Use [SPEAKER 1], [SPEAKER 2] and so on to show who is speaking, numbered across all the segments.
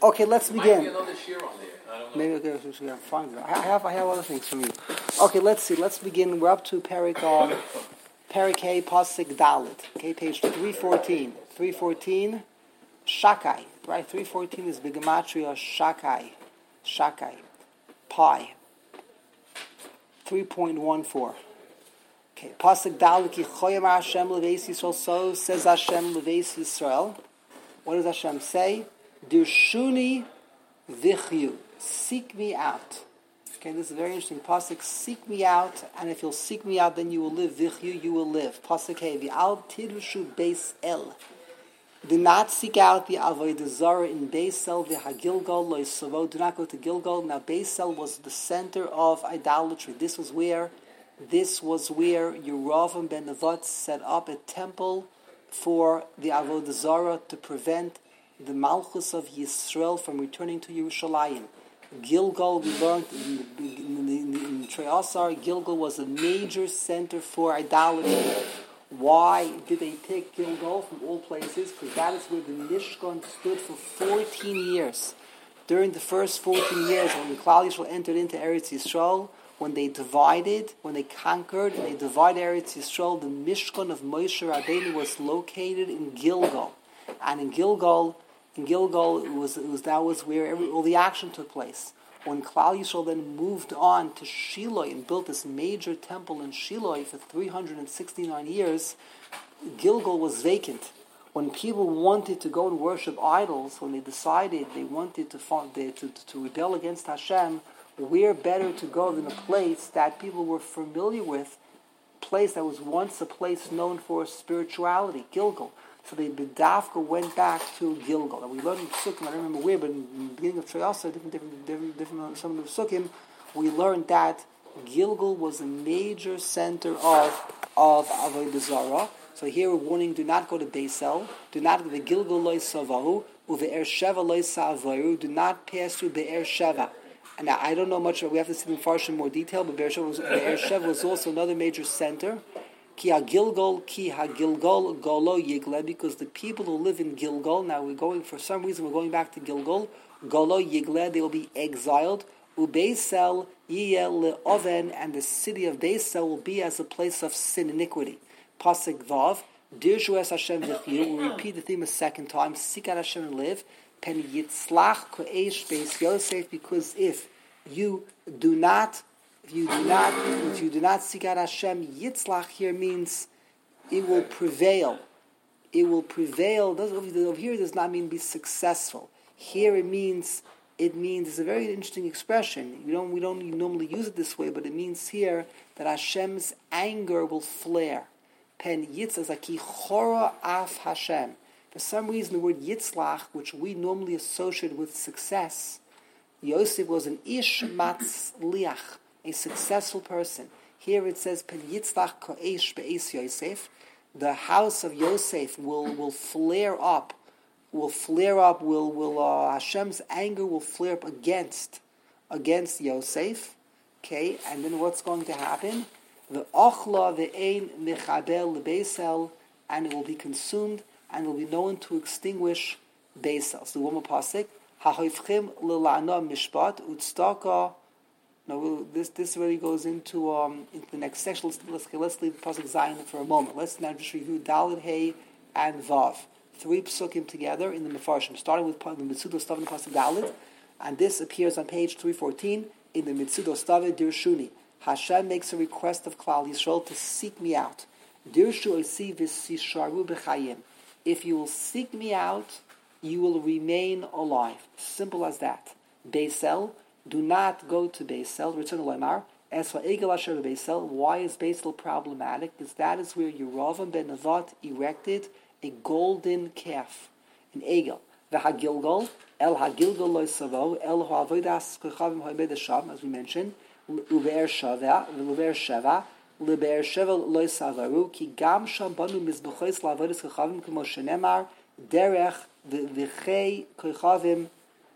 [SPEAKER 1] Okay, let's begin.
[SPEAKER 2] Might be another shear on there. I don't know.
[SPEAKER 1] Maybe we can find it. I have other things from you. Okay, let's see. Let's begin. We're up to Perik Hay Pasik Dalit. Okay, page 314. 314, Shakai. Right, 314 is Bigamatria Shakai. Shakai. Pi. 3.14. Okay, Pasik Dalit Ki Choyam Hashem Leveis Yisrael. So says Hashem Leveis Yisrael. What does Hashem say? Dirshuni Vichyu. Seek me out. Okay, this is a very interesting pasuk. Seek me out, and if you'll seek me out, then you will live. Vichyu, you will live. Pasuk Hey, V'al Tidushu Beis El. Do not seek out the Avodah Zarah in Beis El. V'Hagilgal Lo Yisavo. Do not go to Gilgal. Now, Beis El was the center of idolatry. This was where Yeravam ben Nevat set up a temple for the Avodah Zarah to prevent the Malchus of Yisrael from returning to Yerushalayim. Gilgal, we learned in Treyasar, Gilgal was a major center for idolatry. Why did they pick Gilgal from all places? Because that is where the Mishkan stood for 14 years. During the first 14 years, when the Klal Yisrael entered into Eretz Yisrael, when they conquered, and they divided Eretz Yisrael, the Mishkan of Moshe Rabbeinu was located in Gilgal. And in Gilgal, that was where all the action took place. When Klal Yisrael then moved on to Shiloh and built this major temple in Shiloh for 369 years, Gilgal was vacant. When people wanted to go and worship idols, when they decided they wanted to rebel against Hashem, where better to go than a place that people were familiar with, a place that was once a place known for spirituality, Gilgal. So the B'dafka went back to Gilgal. And we learned in Psukim, I don't remember where, but in the beginning of Treyasa, different some of the Psukim, we learned that Gilgal was a major center of Avodah Zarah. So here we're warning, do not go to Beis El, do not go to Gilgal Lo Yisavahu, Uve'er Sheva Lo Yisavahu, do not pass through Be'er Sheva. And now, I don't know much, we have to see the Farsh in more detail, but Be'er Sheva was also another major center. Ki ha-Gilgal golo yigle, because the people who live in Gilgal, now we're going back to Gilgal, golo yigle, they will be exiled. Ubeisel yiyel le'oven, and the city of Beisel will be as a place of sin, iniquity. Pasuk Vav, Dirshu es Hashem v'chyu, we'll repeat the theme a second time, seek out Hashem and live, pen yitzlach ko'esh Beis Yosef, because if you do not seek out Hashem, Yitzlach here means it will prevail. It will prevail. Over here it does not mean be successful. Here it means it's a very interesting expression. We don't normally use it this way, but it means here that Hashem's anger will flare. Pen Yitz as a ki chora af Hashem. For some reason the word Yitzlach, which we normally associate with success, Yosef was an ish matzliach, a successful person. Here it says, "Pen yitzlach ko'esh be'es Yosef." The house of Yosef will flare up. Hashem's anger will flare up against Yosef. Okay, and then what's going to happen? The ochla ve'ein mechabel lebeisel, and it will be consumed, and it will be known to extinguish Beisel. So the woman pasuk, ha'hoifchim l'la'ana mishpat utstaka. Now, this really goes into the next section. Let's leave the pasuk Zayin for a moment. Let's now just review Dalet, Hey, and Vav. 3 psukim together in the Mefarshim, starting with the Mitzudo Stav in the pasuk Dalet, and this appears on page 314 in the Mitzudo Stav Dirshuni. Hashem makes a request of Klal Yisrael to seek me out. Dirshu osi v'sisharu b'chayim. If you will seek me out, you will remain alive. Simple as that. Beis El. Do not go to Beisel. Return to Lemar. As for Egel Asher Beisel, why is Beisel problematic? Because that is where Yeravam ben Nevat erected a golden calf in Egel. The Hagilgal, El Hagilgal Lo Yisavo, El Ha'avodas Kochavim Ha'ibed Hashem, as we mentioned, Uve'er Sheva, Lebe'er Sheva Lo Yisavaru, Ki Gam Sham Banu Mizbechois La'avodas Kochavim K'mo Shenemar, Derech V'chei Kochavim,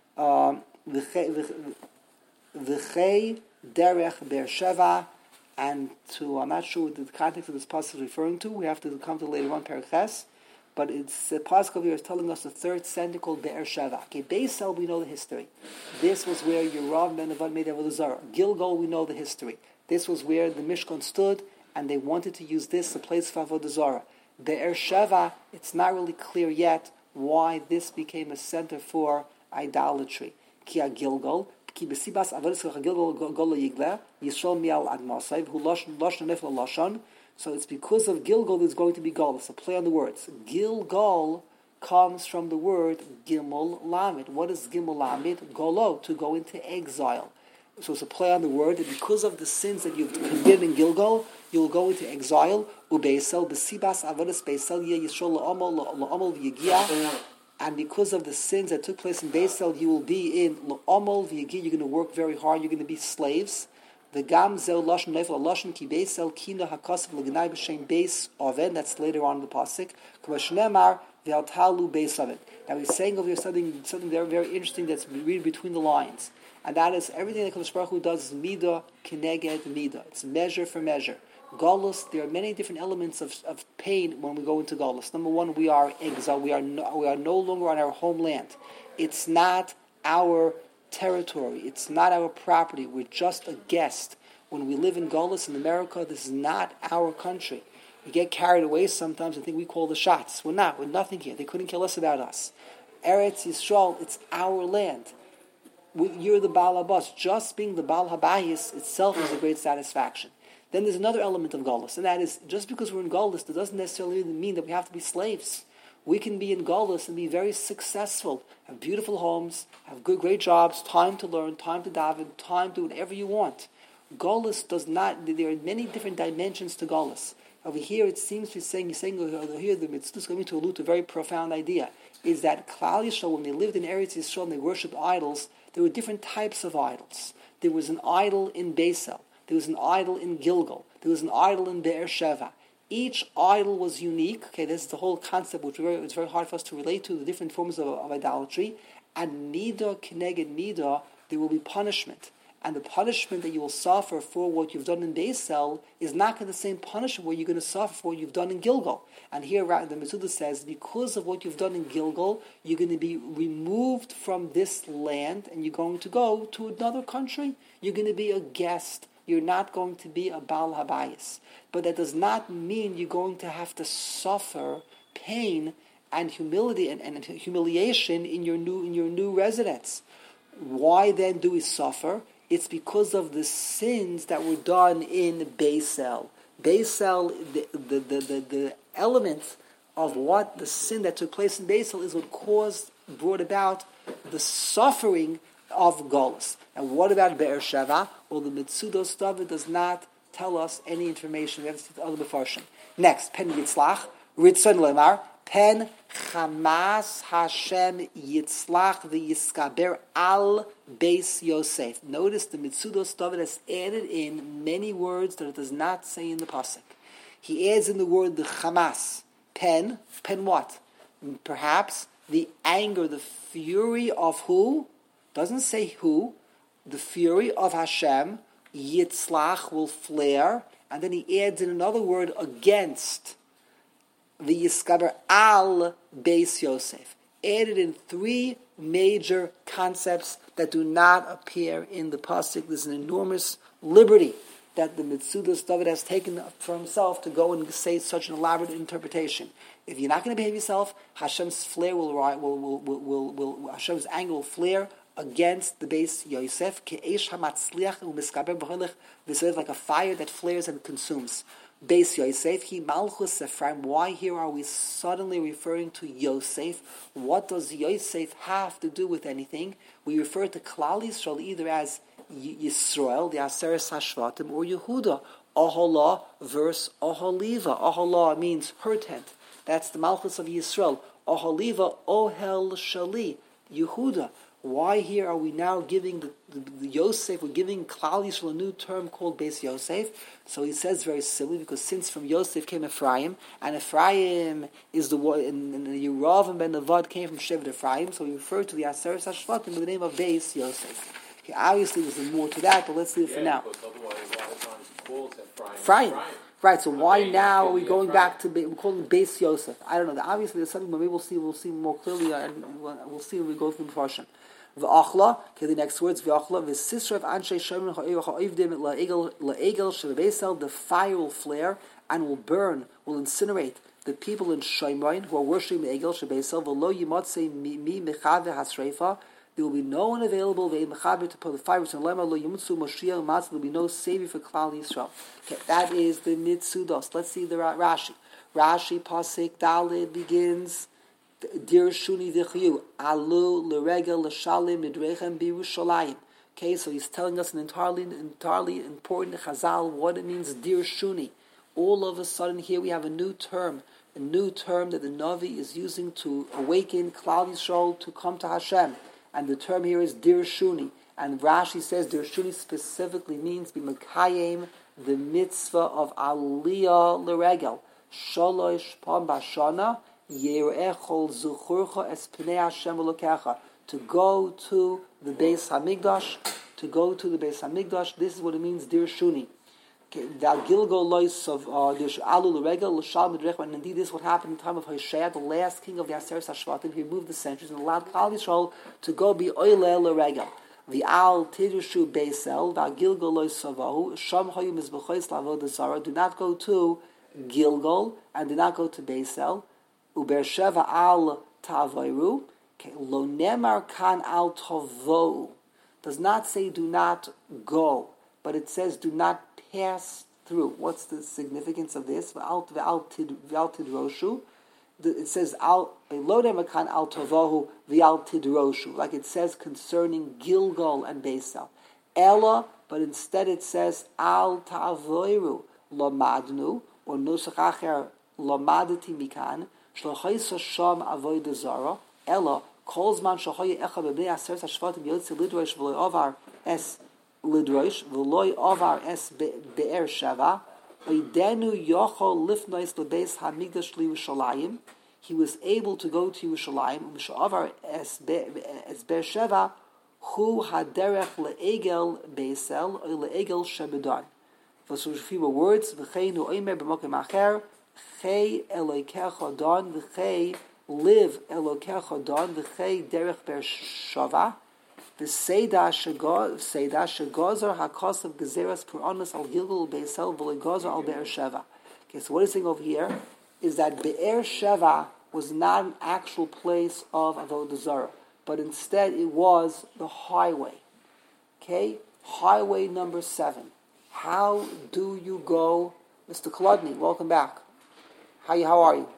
[SPEAKER 1] V'chei derech Beersheva, and I'm not sure what the context of this passage is referring to. We have to come to later on, Perek Ches. But it's Pasuk here is telling us the third center called Be'er Sheva. Okay, Beisel, we know the history. This was where Yerav ben Nevat made Avodah Zarah. Gilgal, we know the history. This was where the Mishkan stood, and they wanted to use this as a place for Avodah Zarah. Be'er Sheva, it's not really clear yet why this became a center for idolatry. Ki Gilgal, ki besibas avodas Gilgal gol yigle Yisrael mial ad Masayv hu lashon nefel lashon. So it's because of Gilgal there's going to be Gol. It's a play on the words. Gilgal comes from the word Gimel Lamed. What is Gimel Lamed? Golo, to go into exile. So it's a play on the word. And because of the sins that you've committed in Gilgal, you'll go into exile. Ubeisel, besibas avodas beisel ye Yisrael la'amal v'yigia. And because of the sins that took place in Beisel, you will be in la'amal v'yigia. You're going to work very hard. You're going to be slaves. The gam zeu lashon neifel lashon ki beisel kino hakosef l'gnai b'shem beis oven. That's later on in the pasuk. K'mashnemar v'altalu beis oven. Now he's saying over here something very, very interesting that's read between the lines, and that is everything that Kadosh Baruch Hu does is midah keneged midah. It's measure for measure. Galus, there are many different elements of pain when we go into Galus. Number one, we are exiled. We are no longer on our homeland. It's not our territory. It's not our property. We're just a guest. When we live in Galus in America, this is not our country. We get carried away sometimes and think we call the shots. We're not. We're nothing here. They couldn't kill us about us. Eretz Yisrael, it's our land. You're the Baal Habas. Just being the Baal Habayis itself is a great satisfaction. Then there's another element of Galus, and that is, just because we're in Galus, that doesn't necessarily mean that we have to be slaves. We can be in Galus and be very successful, have beautiful homes, have great jobs, time to learn, time to daven, time to do whatever you want. Galus does not, there are many different dimensions to Galus. Over here it seems to be saying over here, the Mitzvah is going to allude to a very profound idea, is that Klal Yisrael, when they lived in Eretz Yisrael and they worshipped idols, there were different types of idols. There was an idol in Beisel. There was an idol in Gilgal. There was an idol in Be'er Sheva. Each idol was unique. Okay, this is the whole concept, which it's very hard for us to relate to, the different forms of idolatry. And midah keneged midah, there will be punishment. And the punishment that you will suffer for what you've done in Beisel is not going to be the same punishment where you're going to suffer for what you've done in Gilgal. And here the Mitzvah says, because of what you've done in Gilgal, you're going to be removed from this land and you're going to go to another country. You're going to be a guest. You're not going to be a Baal Habayis. But that does not mean you're going to have to suffer pain and humility and humiliation in your new residence. Why then do we suffer? It's because of the sins that were done in Beisel. Beisel, the element of what the sin that took place in Beisel is what brought about the suffering of Golus. And what about Be'er Sheva? Well, the Mitzudos David does not tell us any information. We have to see the other Mefarshim. Next, Pen Yitzlach, Ritzon Lemar, Pen Chamas Hashem Yitzlach v'Yiskaber al Beis Yosef. Notice the Mitzudos David has added in many words that it does not say in the pasuk. He adds in the word the Chamas. Pen what? Perhaps the anger, the fury of who? Doesn't say who. The fury of Hashem, Yitzlach, will flare, and then he adds in another word against the Yiskaber al Beis Yosef. Added in three major concepts that do not appear in the pasuk. There's an enormous liberty that the Mitzudos David has taken for himself to go and say such an elaborate interpretation. If you're not going to behave yourself, Hashem's flare Hashem's anger will flare against the Beis Yosef, like a fire that flares and consumes. Beis Yosef, he Malchus Ephraim. Why here are we suddenly referring to Yosef? What does Yosef have to do with anything? We refer to Klal Yisrael either as Yisrael, the Aseres Hashvatim, or Yehuda. Oholah versus Oholiva. Oholah means her tent. That's the Malchus of Yisrael. Oholiva, Ohel Shali, Yehuda. Why here are we now giving the Yosef, we're giving Klal Yisrael a new term called Beis Yosef? So he says very simply, because since from Yosef came Ephraim, and Ephraim is the one, and Yerav ben Nevat came from Shevet Ephraim, so we refer to the Aseres Hashvatim with the name of Beis Yosef. Okay, obviously there's more to that, but let's leave it for now.
[SPEAKER 2] Because otherwise a lot of times he calls
[SPEAKER 1] Right, so why now are we going back to, we're calling it Beis Yosef? I don't know. Obviously, there's something, but maybe we'll see more clearly, and we'll see when we go through the portion. V'achla, okay, the next words, v'achla, v'sisra v'anshei shemim ha'oivdim la'egel shel the fire will flare and will burn, will incinerate the people in Shemron who are worshiping the Egel Shebeisel, v'lo yimotzei mi mechave hasreifa, there will be no one available to put the fire. There will be no savior for Klal Yisrael. Okay, that is the Mitzudos. Let's see the Rashi. Rashi Pasik Dalid begins. Dir Shuni V'Chayu Alu L'Regel L'Shalim Nidrechem B'Yerushalayim. Okay, so he's telling us an entirely important Chazal what it means. Dir Shuni. All of a sudden, here we have a new term that the Navi is using to awaken Klal Yisrael to come to Hashem. And the term here is Dir Shuni. And Rashi says Dir Shuni specifically means B'Mekayim, the mitzvah of Aliyah L'Regel. Sholosh Pam Bashana, Yerechol Zuchurcha Es Pnei Hashem Elokecha. To go to the Beis Hamikdash, this is what it means, Dir Shuni. The Gilgal Lois of Alu L'Regel, L'Shal Midrech, and indeed this is what happened in the time of Hoshea, the last king of the Aseret Hashvatim. He removed the centuries and allowed Klal Yisrael to go be Oile L'Regel. The Al Tidushu Beisel, the Gilgal Lois Savahu, Sham Hayu Mizbechois Lavod Zara. Do not go to Gilgal and do not go to Beisel. Uber Sheva Al Tavayru. Lo Nemar Kan Al Tavo. Does not say do not go, but it says do not pass through. What's the significance of this? It says al makan al tovahu v'al tidroshu, like it says concerning Gilgal and Beisel. Ella, but instead it says al ta'avoiru lamadnu, or nusach acher lamadati mikan shlochayis sham avodah zara. Ella calls man shohay echa b'bnei aseret hashvatim yotzi lidrosh v'lo avar es lidrosh v'loy avar es be'er shava oidenu yochol lifnois lebeis hamigdash liYerushalayim. He was able to go to Yerushalayim. U'mishavar es be'er sheva hu haderech le'egel beisel or le'egel shebedon. For so a few more words, v'cheinu oimer b'mokem acher chei elokecha don v'chei live elokecha don v'chei derech be'er shava. The Seidah Shegozar HaKosav Gezeras Puronis Al Gilgal Beisel V'Legozar Al Be'er Sheva. Okay, so what he's saying over here is that Be'er Sheva was not an actual place of Avodah Zarah, but instead it was the highway. Okay, highway number 7. How do you go, Mr. Kolodny? Welcome back. How are you?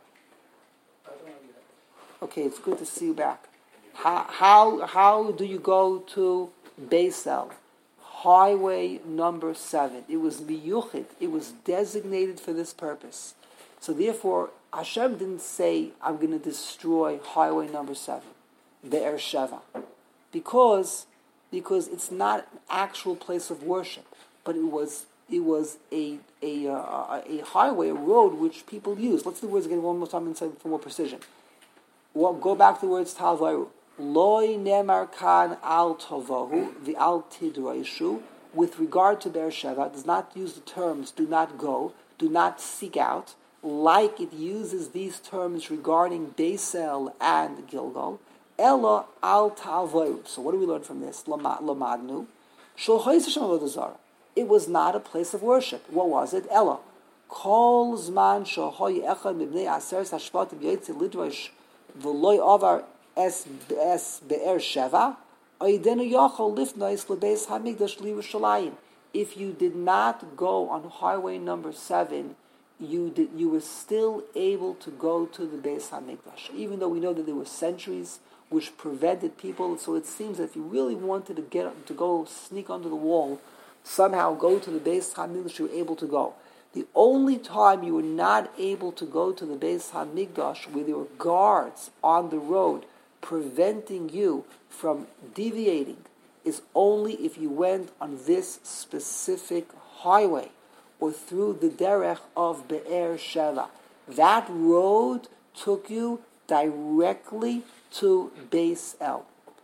[SPEAKER 1] Okay, it's good to see you back. How do you go to Beisel? Highway number 7. It was miyuchid. It was designated for this purpose. So therefore, Hashem didn't say, I'm going to destroy highway number 7, Be'er Sheva. Because it's not an actual place of worship, but it was a highway, a road which people use. Let's do the words again one more time and say for more precision. Well, go back to the words Talvaru. Loi nemar kan al tovahu v'al tidroishu. With regard to Be'er Sheva, it does not use the terms do not go, do not seek out, like it uses these terms regarding Beisel and Gilgal. Ella al ta'avoru. So what do we learn from this? Lamadnu. It was not a place of worship. What was it? Ella. Kol zman shohoy echad mibnei aseres hashvatim yotze lidrosh v'loy avar es be'er sheva oidenu yachol lifnois lebeis hamikdash liYerushalayim. If you did not go on highway number 7, you were still able to go to the Beis Hamikdash, even though we know that there were centuries which prevented people. So it seems that if you really wanted to go sneak under the wall, somehow go to the Beis Hamikdash, you were able to go. The only time you were not able to go to the Beis Hamikdash, where there were guards on the road preventing you from deviating, is only if you went on this specific highway or through the derech of Be'er Sheva. That road took you directly to Beis El.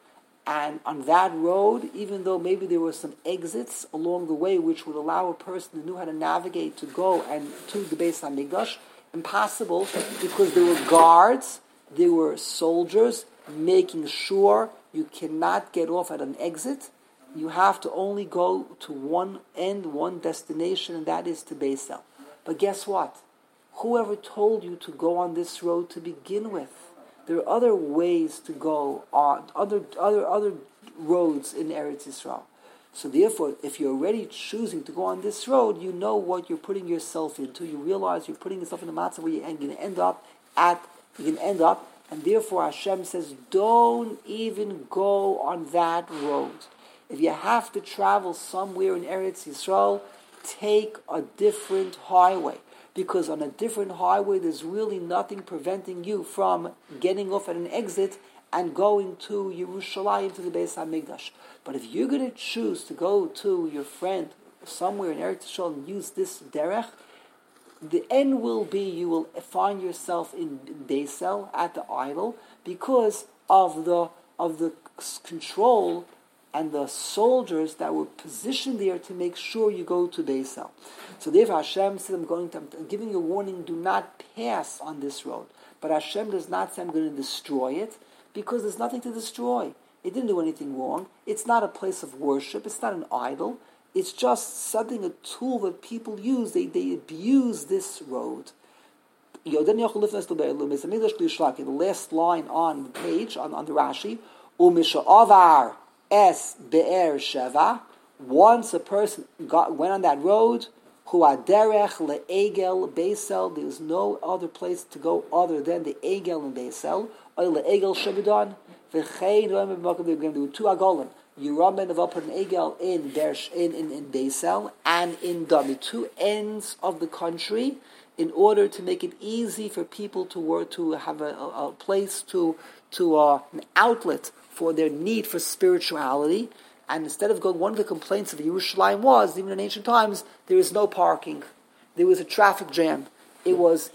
[SPEAKER 1] And on that road, even though maybe there were some exits along the way which would allow a person who knew how to navigate to go and to the Beis HaMikdash, impossible because there were guards, there were soldiers making sure you cannot get off at an exit. You have to only go to one end, one destination, and that is to Beis El. But guess what? Whoever told you to go on this road to begin with? There are other ways to go on, other roads in Eretz Yisrael. So therefore, if you're already choosing to go on this road, you know what you're putting yourself into. You realize you're putting yourself in a matzah where you're going to end up, and therefore Hashem says, don't even go on that road. If you have to travel somewhere in Eretz Yisrael, take a different highway. Because on a different highway, there's really nothing preventing you from getting off at an exit and going to Yerushalayim, to the Beis HaMikdash. But if you're going to choose to go to your friend somewhere in Eretz Yisrael and use this derech, the end will be you will find yourself in Beis El at the idol because of the control and the soldiers that were positioned there to make sure you go to Beis El. So therefore Hashem said, I'm giving you a warning, do not pass on this road. But Hashem does not say I'm going to destroy it, because there's nothing to destroy. It didn't do anything wrong. It's not a place of worship. It's not an idol. It's just something, a tool that people use. They abuse this road. The last line on the page, on the Rashi, Umisha'avar es be'er sheva. Once a person went on that road, hu aderech le'egel Beis El, there's no other place to go other than the Egel and Beis El, or le'egel shebidon, v'chein ro'em b'makom, they're going to do two agolim. Yiramen of upper an Egel in Beis El and in Dan, the two ends of the country, in order to make it easy for people to work, to have a place to an outlet for their need for spirituality. And instead of going, one of the complaints of Yerushalayim was, even in ancient times, there was no parking. There was a traffic jam. It was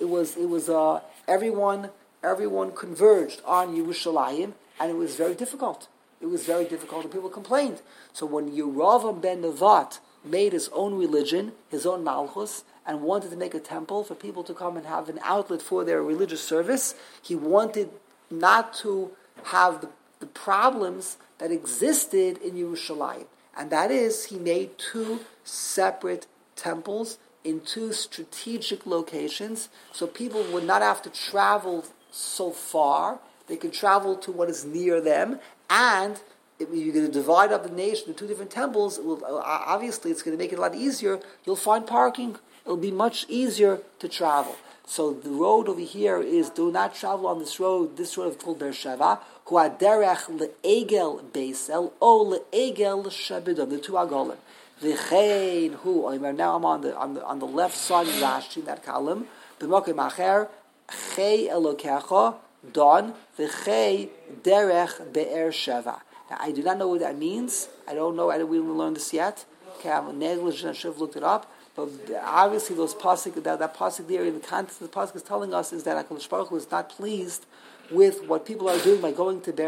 [SPEAKER 1] everyone converged on Yerushalayim, and it was very difficult. It was very difficult, and people complained. So when Yeravam ben Nevat made his own religion, his own malchus, and wanted to make a temple for people to come and have an outlet for their religious service, he wanted not to have the problems that existed in Yerushalayim. And that is, he made two separate temples in two strategic locations, so people would not have to travel so far. They can travel to what is near them, and if you're going to divide up the nation into two different temples, obviously it's going to make it a lot easier. You'll find parking. It'll be much easier to travel. So the road over here is, do not travel on this road. This road is called Beersheva. Hu aderech le'egel Beis El, o le'egel shebidon, the two agolim. V'chein hu. Now I'm on the left side of Rashi, in that column. B'mokim acher chei elokecha don v'chei derech Beersheva. Now I do not know what that means. I don't know. We didn't learn this yet. Okay, I'm negligent. I should have looked it up. But obviously, those pasuk, that pasuk there, in the context of the pasuk, is telling us is that HaKadosh Baruch Hu is not pleased with what people are doing by going to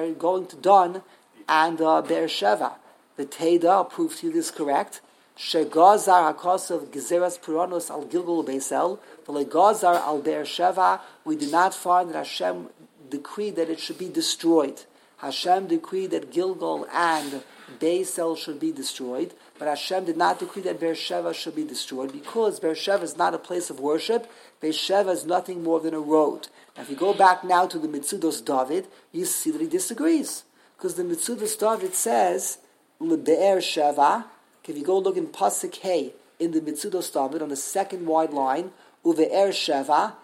[SPEAKER 1] Dan and Beersheva. The Teda proved to you this correct. Shegazar hakasav gezeras puranos al Gilgal Beis El, v'legazar al Beersheva. We do not find that Hashem decreed that it should be destroyed. Hashem decreed that Gilgal and Beis El should be destroyed, but Hashem did not decree that Beersheva should be destroyed, because Beersheva is not a place of worship. Beersheva is nothing more than a road. Now, if you go back now to the Mitzudos David, you see that he disagrees, because the Mitzudos David says Beersheva. If you go look in Pasuk Hey in the Mitzudos David on the second wide line, Uve'ersheva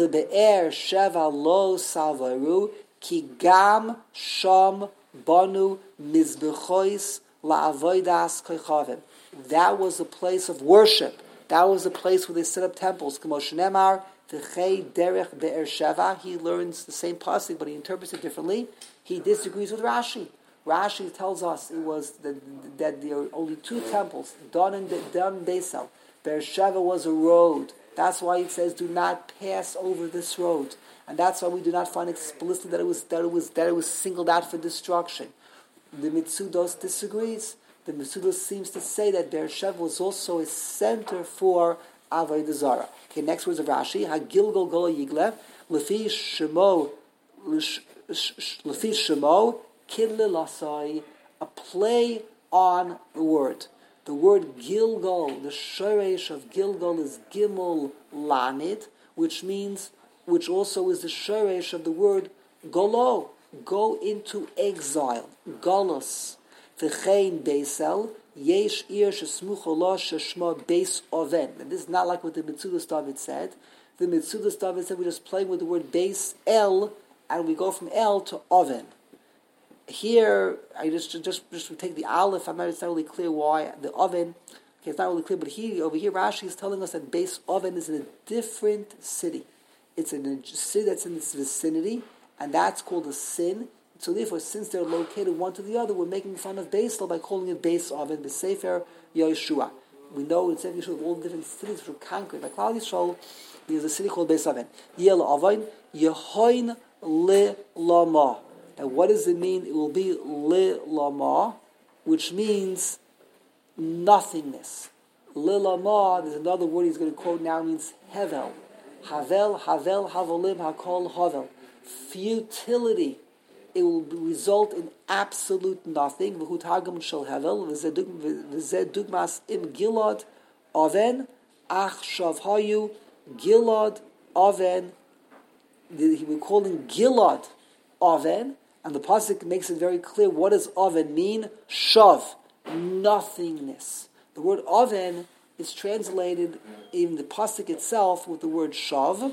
[SPEAKER 1] Beersheva lo salvaru ki gam sham banu mizbechois la'avodas koichavim. That was a place of worship. That was a place where they set up temples. K'moshenemar v'chei derech Beersheva. He learns the same pasuk, but he interprets it differently. He disagrees with Rashi. Rashi tells us it was that there are only two temples, Dan and Beis El. Beersheva was a road. That's why it says, "Do not pass over this road." And that's why we do not find explicitly that it was singled out for destruction. The Mitzudos disagrees. The Mitzudos seems to say that Beersheba was also a center for Avodah Zarah. Okay, next words of Rashi. Hagilgal Gola Yiglev Lefi Shemo Kidle Lasai, a play on the word. The word Gilgal, the shoresh of Gilgal is Gimel Lanid, which also is the shoresh of the word Golo, go into exile, Golos. V'chein Beisel, Yesh Ir Shesmucho Lo Sheshma Beis Oven. And this is not like what the Mitzudas David said. The Mitzudas David said we're just playing with the word Beis El, and we go from El to Oven. Here, I just take the Aleph. It's not really clear why the Oven. Okay, it's not really clear, but over here, Rashi is telling us that Beis Oven is in a different city. It's in a city that's in this vicinity, and that's called a sin. So therefore, since they're located one to the other, we're making fun of Beisel by calling it Beis Oven, B'Sefer Yeshua. We know in Sefer Yeshua, all the different cities which were conquered by Klal Yisrael. There's a city called Beis Oven. Yel Oven, Yehoin Le Lama. Now, what does it mean? It will be Le Lama, which means nothingness. Le Lama, there's another word he's going to quote now, means Hevel. Havel, Havolim, Hakol, Havel. Futility. It will result in absolute nothing. V'hu targum shel Hevel, v'zeh dugmas im Gilad, Oven, ach shav hayu, Gilad, Oven. He will call him Gilad, Oven, and the pasuk makes it very clear. What does Oven mean? Shav, nothingness. The word Oven is translated in the pasuk itself with the word Shav.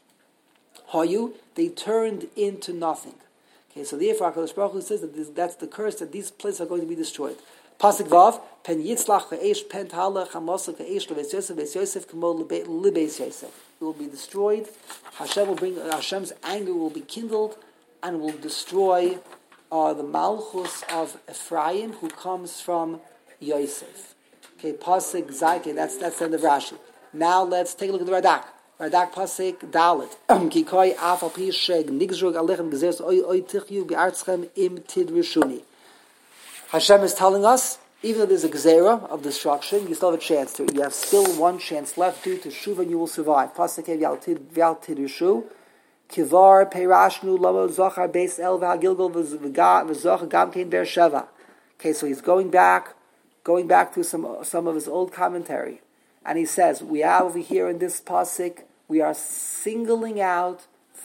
[SPEAKER 1] Hayu, they turned into nothing. Okay, so therefore HaKadosh Baruch Hu says that that's the curse, that these places are going to be destroyed. Pasuk Vav, pen yitzlach ve'esh pen ta'alech hamasach ve'esh lebeis Yosef k'mo lebeis Yosef. It will be destroyed. Hashem's anger will be kindled and will destroy the Malchus of Ephraim, who comes from Yosef. Okay, Pasuk Zayke, that's the end of Rashi. Now let's take a look at the Radak. Radak Pasuk Dalet. Kikoi afal pi sheg nigzrug alechem gezers oy tichyu be'artzchem im tidrishuni. Hashem is telling us, even though there's a gezerah of destruction, you still have a chance. You have still one chance left. Due to Shuva, and you will survive. Pasuk v'al tidrishu. Kivar peirashnu lamo zochar beis el v'hagilgol v'zochar gam kein Beersheva. Okay, so he's going back to some of his old commentary. And he says, we have over here in this pasuk, we are singling out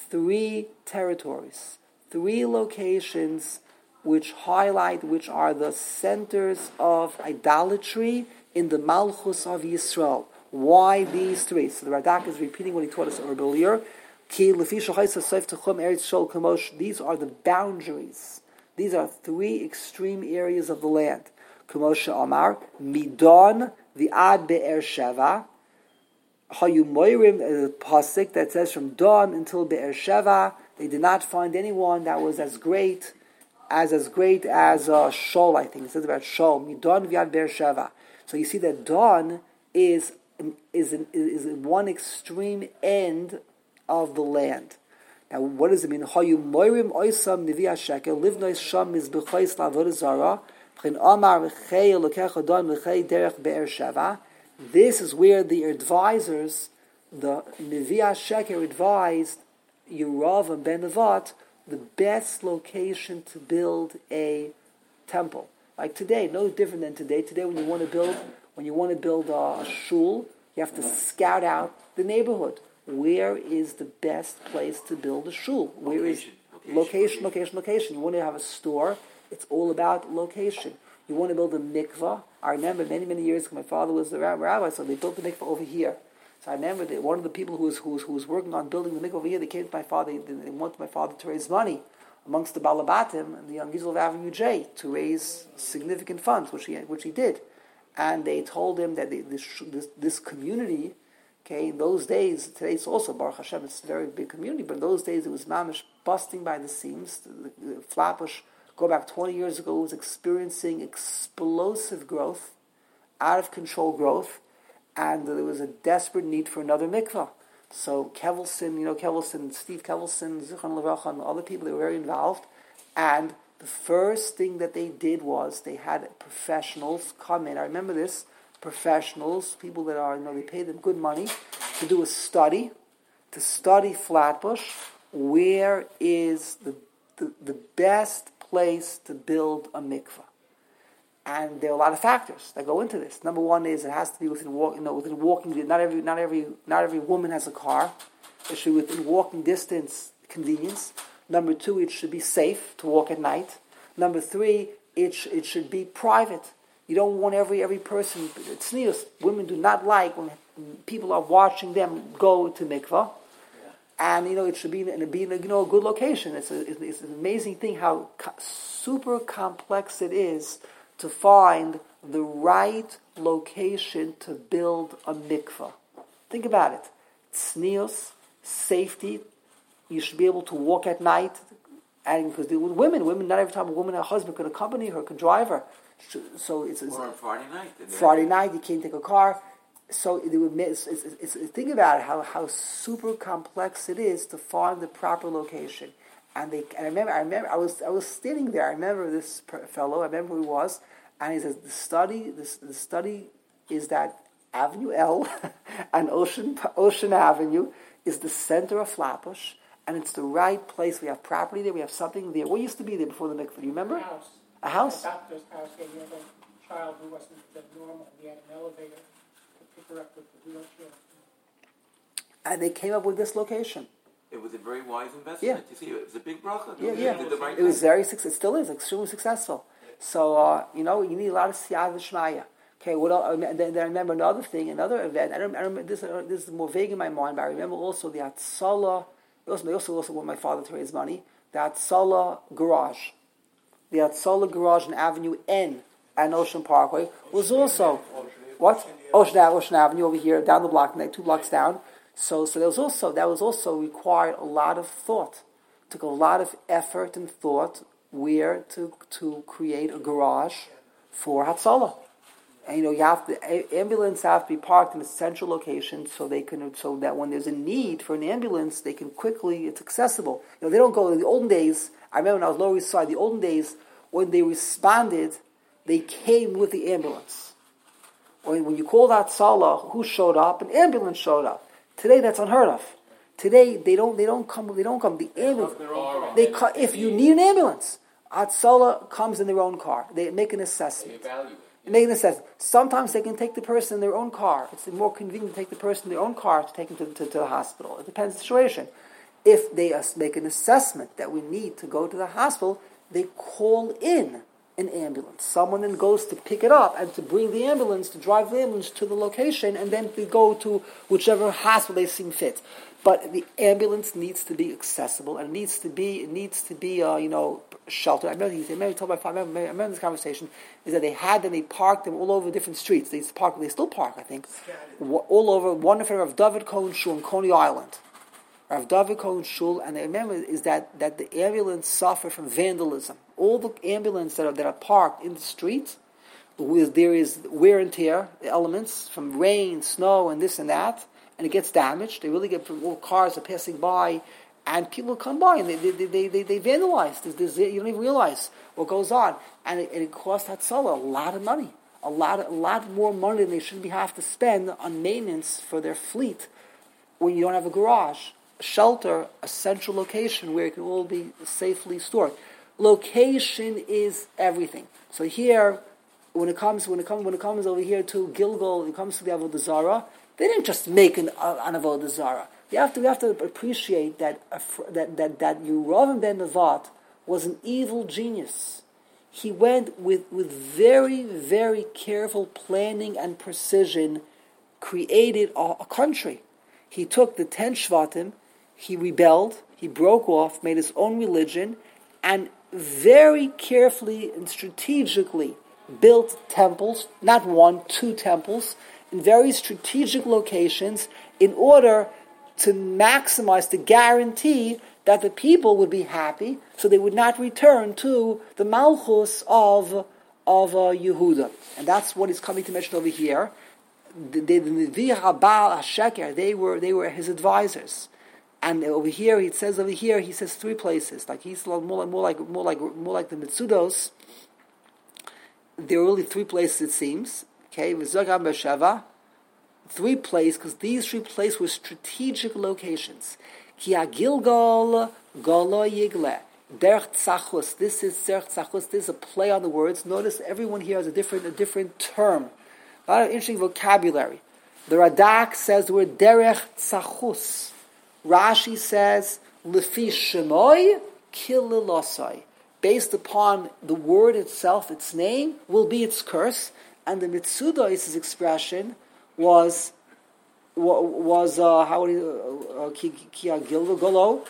[SPEAKER 1] 3 territories, 3 locations which are the centers of idolatry in the Malchus of Yisrael. Why these 3? So the Radak is repeating what he taught us earlier. These are the boundaries. These are 3 extreme areas of the land. Kumosh Amar, Midon, the Ad Be'ersheva, Hayumoirim, a pasuk that says from dawn until Be'ersheva, they did not find anyone that was as great as Shol, I think. It says about Shol, Midon v'Ad Be'ersheva. So you see that dawn is one extreme end of the land. Now, what does it mean? Hayumoirim oisam nivi hashekel, livnois sham mizbechois la'avodah zarah, this is where the advisors, the Nevi HaSheker advised Yeravam ben Nevat the best location to build a temple. Like today, no different than today. Today, when you want to build a shul, you have to scout out the neighborhood. Where is the best place to build a shul? Where is location? You want to have a store. It's all about location. You want to build a mikvah. I remember many years ago, my father was a rabbi, so they built the mikvah over here. So I remember that one of the people who was working on building the mikvah over here, they came to my father. They wanted my father to raise money amongst the Balabatim and the young Gizel of Avenue J to raise significant funds, which he did. And they told him that this community, okay, in those days, today it's also Baruch Hashem, it's a very big community, but in those days it was mamish busting by the seams. The Flatbush, go back 20 years ago, was experiencing explosive growth, out of control growth, and there was a desperate need for another mikvah. So Kevelson, Steve Kevelson, Zichron Levracha, and other people, they were very involved, and the first thing that they did was they had professionals come in. I remember this. Professionals, people that are, they paid them good money to do a study, to study Flatbush. Where is the best place to build a mikveh? And there are a lot of factors that go into this. Number one is it has to be within walking. Not every woman has a car. It should be within walking distance, convenience. Number two, it should be safe to walk at night. Number three, it should be private. You don't want every person. It's news. Women do not like when people are watching them go to mikveh, and it should be in a good location. It's an amazing thing how super complex it is to find the right location to build a mikveh. Think about it. Tznius, safety. You should be able to walk at night, and because with women, not every time a woman and a husband could accompany her, could drive her. So it's
[SPEAKER 3] or on Friday night.
[SPEAKER 1] Friday night, you can't take a car. So think about it, how super complex it is to find the proper location. And I remember I was standing there. I remember this fellow. I remember who he was, and he says the study is that Avenue L and Ocean Avenue is the center of Flatbush, and it's the right place. We have property there. We have something there. What used to be there before the mikveh? Do you remember? A house?
[SPEAKER 4] A doctor's house. Yeah, you had a child who wasn't normal. We had an elevator to pick her up with the wheelchair.
[SPEAKER 1] And they came up with this location.
[SPEAKER 3] It was a very wise investment.
[SPEAKER 1] Yeah.
[SPEAKER 3] You see, it was a big bracha.
[SPEAKER 1] Yeah.
[SPEAKER 3] Did the right
[SPEAKER 1] It was
[SPEAKER 3] thing.
[SPEAKER 1] very successful. It still is extremely successful. So you need a lot of siyad v'shmaya. Okay. What else? Then I remember another event. I remember this is more vague in my mind, but I remember also the Hatzalah. They also want my father to raise money. The Hatzalah garage. The Hatzalah garage in Avenue N and Ocean Parkway was also Ocean Avenue over here, down the block, 2 blocks down. So that was also required a lot of thought. Took a lot of effort and thought where to create a garage for Hatzalah. And ambulance have to be parked in a central location so that when there's a need for an ambulance, they can quickly, it's accessible. They don't go in the olden days. I remember when I was Lower East Side, the olden days, when they responded, they came with the ambulance. When you called out Salah, who showed up? An ambulance showed up. Today, that's unheard of. Today, they don't come. The ambulance. If you need an ambulance, Hatzalah comes in their own car. They make an assessment. Sometimes they can take the person in their own car. It's more convenient to take the person in their own car to take them to the hospital. It depends on the situation. If they make an assessment that we need to go to the hospital, they call in an ambulance. Someone then goes to pick it up and to bring the ambulance, to drive the ambulance to the location, and then they go to whichever hospital they seem fit. But the ambulance needs to be accessible, and it needs to be sheltered. I remember this conversation is that they parked them all over different streets. They still park, I think, all over. One of them of David Cohen Shul on Coney Island. Rav David Cohen Shul, and I remember is that the ambulance suffered from vandalism. All the ambulances that are parked in the streets, there is wear and tear, the elements from rain, snow, and this and that, and it gets damaged. They really get, all cars are passing by, and people come by and they vandalize. You don't even realize what goes on, and it costs Hatzalah a lot of money, a lot more money than they should have to spend on maintenance for their fleet when you don't have a garage. Shelter, a central location where it can all be safely stored. Location is everything. So here, when it comes over here to Gilgal, when it comes to the Avodah Zarah, they didn't just make an Avodah Zarah. We have to appreciate that Yerovam ben Nevat was an evil genius. He went with very, very careful planning and precision, created a country. He took the 10 Shvatim, he rebelled, he broke off, made his own religion, and very carefully and strategically built temples, not 1, 2 temples, in very strategic locations in order to maximize, to guarantee that the people would be happy, so they would not return to the Malchus of Yehuda. And that's what he's coming to mention over here. The Nevi HaBaal HaSheker, they were his advisors. And over here, he says 3 places. Like he's more like the Mitzudos. There are really 3 places, it seems. Okay, V'zogam b'sheva. 3 places, because these 3 places were strategic locations. Ki Gilgal Galo Yigle. Derech Tzachus. This is Derech Tzachus. This is a play on the words. Notice everyone here has a different term. A lot of interesting vocabulary. The Radak says the word Derech Tzachus. Rashi says Lefi Shemoy Kililosai. Based upon the word itself, its name will be its curse. And the Mitzudos' expression was how would he Ki Gilgal Galo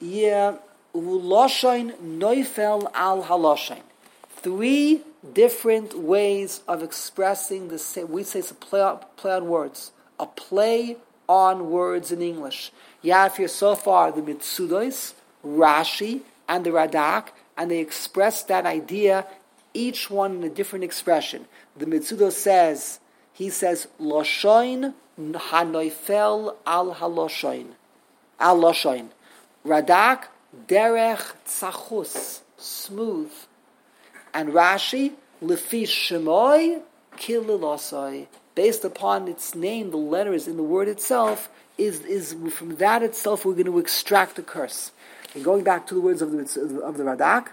[SPEAKER 1] Uloshain Neufel al Haloshain. 3 different ways of expressing the same. We say it's a play on words. A play on words in English. You have here so far the Mitzudos, Rashi, and the Radak, and they express that idea, each one in a different expression. The Mitzudos says, Loshoin hanoifel al haloshoin. Al loshoin. Radak, derech tzachus, smooth. And Rashi, lefi shemoy kililosoi. Based upon its name, the letters in the word itself, is from that itself we're going to extract the curse. And going back to the words of the Radak,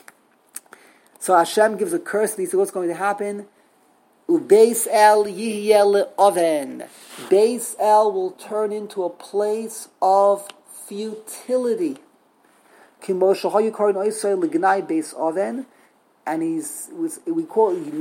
[SPEAKER 1] so Hashem gives a curse, and he says what's going to happen? Ubeis el yihyeh le'oven. Beis El will turn into a place of futility. Kimo shahayu karin oisay legnai beis oven. And you call it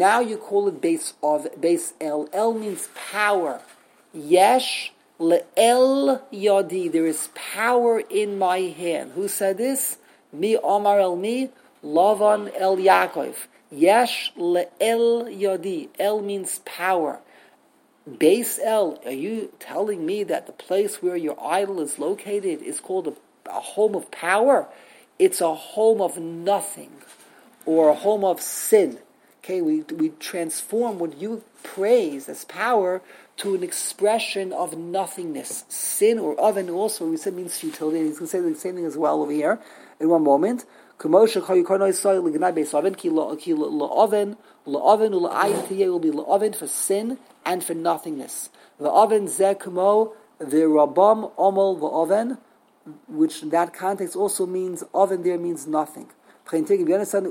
[SPEAKER 1] Beis El. El means power. Yesh le'el yodi. There is power in my hand. Who said this? Mi Omar el mi, Lavan el Yaakov. Yesh le'el yodi. El means power. Beis El, are you telling me that the place where your idol is located is called a home of power? It's a home of nothing. Or a home of sin. Okay, we transform what you praise as power to an expression of nothingness. Sin or oven also, we said means futility. He's going to say the same thing as well over here in one moment. Will be la'oven for sin and for nothingness. La'oven zeh kumo v'rabam omol la'oven, which in that context also means, oven there means nothing. You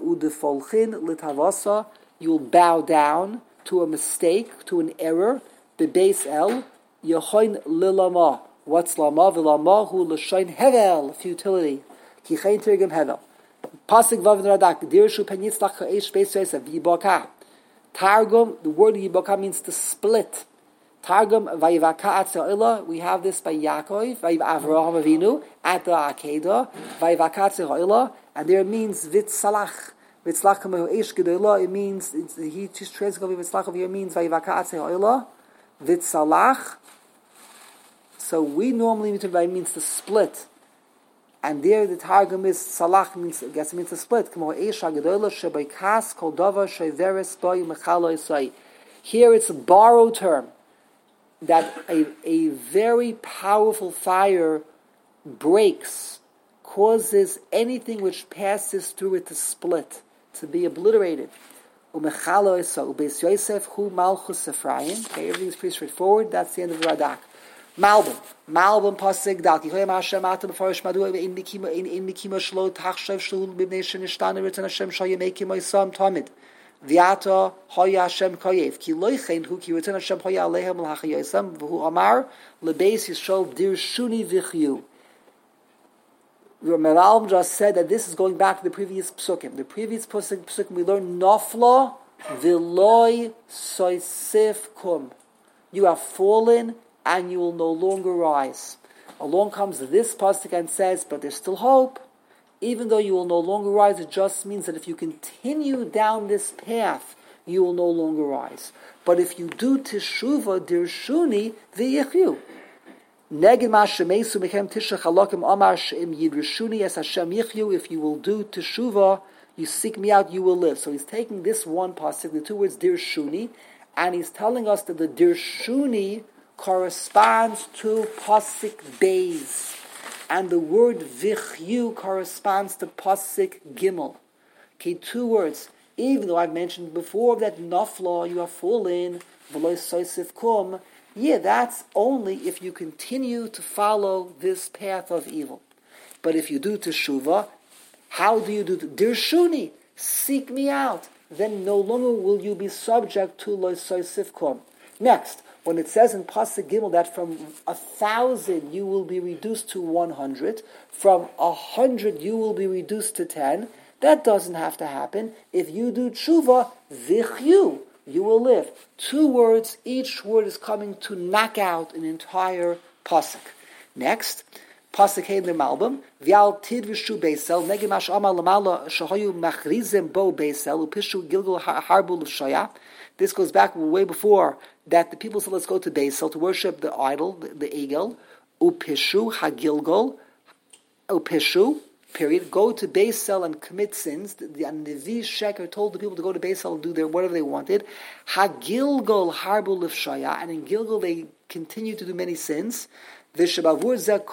[SPEAKER 1] will bow down to a mistake, to an error. Bebeis El, Yehoin Lilama. What's Lama? Vilama hu l'shain Hevel, futility. Kichain Tirgim Hevel. Pasik Vav Radak. Dirshu Penyitzlach Ha'esh Beis Yosef. Yibaka. Targum, the word Yibaka means to split. Targum Vayivaka Atzah. We have this by Yaakov, Vayiv Avraham Avinu, at the Akedah, Vayivaka Atzah. And there it means Vitzalach. Vitzlach Kamehu Eish Gedolah. It means, he just translates Vitzlach over here, means Vayivaka Atzah Ha'olah. Vitzalach. So we normally means to split. And there the Targum is Salach means, I guess it means to split. Kamehu Eish HaGedolah Shebaikas Kol Dava Sheveres Boi Mechalo Yisai. Here it's a borrowed term. That a very powerful fire breaks, causes anything which passes through it to split, to be obliterated. Everything is pretty straightforward. That's the end of the Radak. Malbim pasig dal. Kihoyam Hashem atam b'farish madu in nikima shlo tachshav shlu b'bnei shenishtan written Hashem shal yemekim oisam tamid. V'ata hoya Hashem kayev ki loichein hu ki written Hashem hoya alehem l'hachayosam v'hu amar lebeis Yisrael dirshuni v'chyu. The Meralm just said that this is going back to the previous psukim. The previous psukim we learned nafla v'loi soisif kum. You have fallen and you will no longer rise. Along comes this pasuk and says, but there's still hope. Even though you will no longer rise, it just means that if you continue down this path, you will no longer rise. But if you do teshuvah dirshuni v'yichyu. Neged ma shemesu mechem tisha chalokim amar she'im yidrishuni es Hashem yichyu. If you will do teshuvah, you seek me out, you will live. So he's taking this one pasuk, the 2 words dirshuni, and he's telling us that the dirshuni corresponds to pasuk beis. And the word vichyu corresponds to pasuk gimel. Okay, 2 words. Even though I've mentioned before that nafla, you have fallen, v'lo soisif kum, that's only if you continue to follow this path of evil. But if you do teshuvah, how do you do it? Dirshuni, seek me out. Then no longer will you be subject to lo soisif kum. Next, when it says in Pasuk Gimel that from 1,000 you will be reduced to 100, from 100 you will be reduced to 10, that doesn't have to happen. If you do tshuva, vichyu, you will live. 2 words, each word is coming to knock out an entire pasuk. Next, pasuk hey in the Malbim, v'al tidvishu beisel, negemash amal lamala shahoyu machrizem bo beisel, upishu gilgul harbu l'shaya. This goes back way before that the people said, let's go to Beisel to worship the idol, the Egel, upishu hagilgul, upishu, period. Go to Beisel and commit sins. The Nevi Sheker told the people to go to Beisel and do their whatever they wanted. Hagilgul harbu l'shaya, and in Gilgal they continued to do many sins. And because of these sins,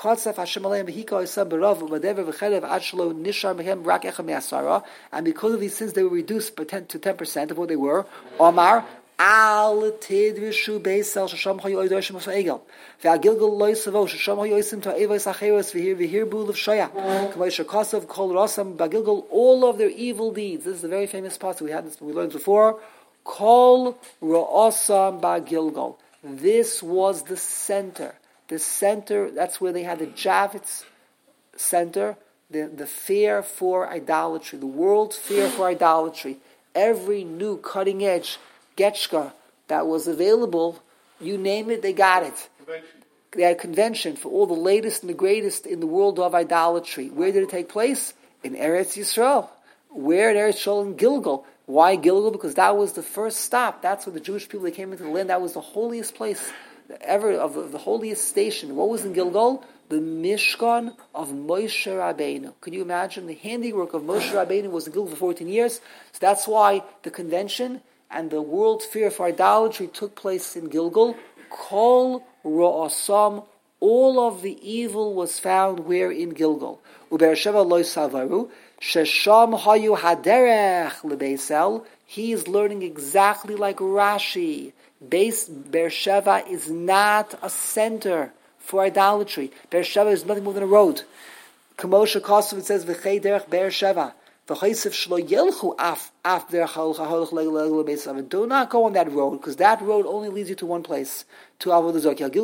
[SPEAKER 1] they were reduced to 10% of what they were. Omar, al tidvishu beisel shasham hayu oidoshim egel. Ve'agilgal loisavo shasham hayu oisim to evos acheros v'hir bul of shoya. K'moisha kosav kol rosam bagilgal, all of their evil deeds. This is a very famous part. We learned before. Kol rosam bagilgal. This was the center. The center, that's where they had the Javits center, the fear for idolatry, the world's fear for idolatry. Every new cutting edge getchka that was available, you name it, they got it. They had a convention for all the latest and the greatest in the world of idolatry. Where did it take place? In Eretz Yisrael. Where in Eretz Yisrael? In Gilgal. Why Gilgal? Because that was the first stop. That's where the Jewish people that came into the land, that was the holiest place ever, of the holiest station. What was in Gilgal? The Mishkan of Moshe Rabbeinu. Could you imagine? The handiwork of Moshe Rabbeinu was in Gilgal for 14 years. So that's why the convention and the world's fear for idolatry took place in Gilgal. Kol Ra'asam, all of the evil was found where? In Gilgal. Ubersheva Lo Savaru, Shesham Hayu Haderech LeBeisel. He is learning exactly like Rashi. Beersheba is not a center for idolatry. Beersheba is nothing more than a road. Kamosha Kosov, it says, V'chei derech Beersheba. V'chaisif shlo yelchu af derech ha'olach le'gel be'esav. Do not go on that road, because that road only leads you to one place, to Avodah Zarah. If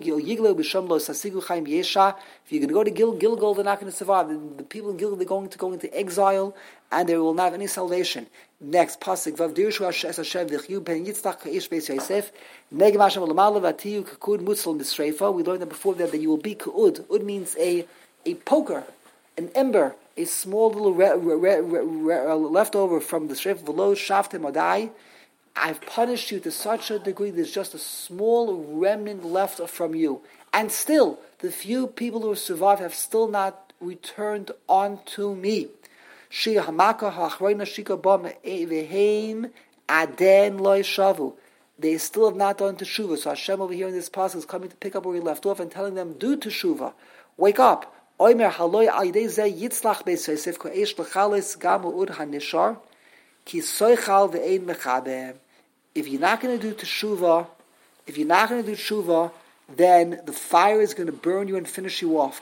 [SPEAKER 1] you're going to go to Gilgal, they're not going to survive. The people in Gilgal, they're going to go into exile, and they will not have any salvation. Next, pasuk vavdirshu es Hashem v'chyu ben yitzchak kaish beis Yosef negem Hashem olamala v'atiyu kakud mutzal misreifa. We learned that before that you will be kaud. Ud means a poker, an ember, a small little leftover from the shreifa v'lo shaftem adai. I've punished you to such a degree there's just a small remnant left from you, and still the few people who survived have still not returned unto me. They still have not done teshuvah. So Hashem over here in this passage is coming to pick up where he left off and telling them, do teshuvah. Wake up. If you're not going to do teshuvah, then the fire is going to burn you and finish you off.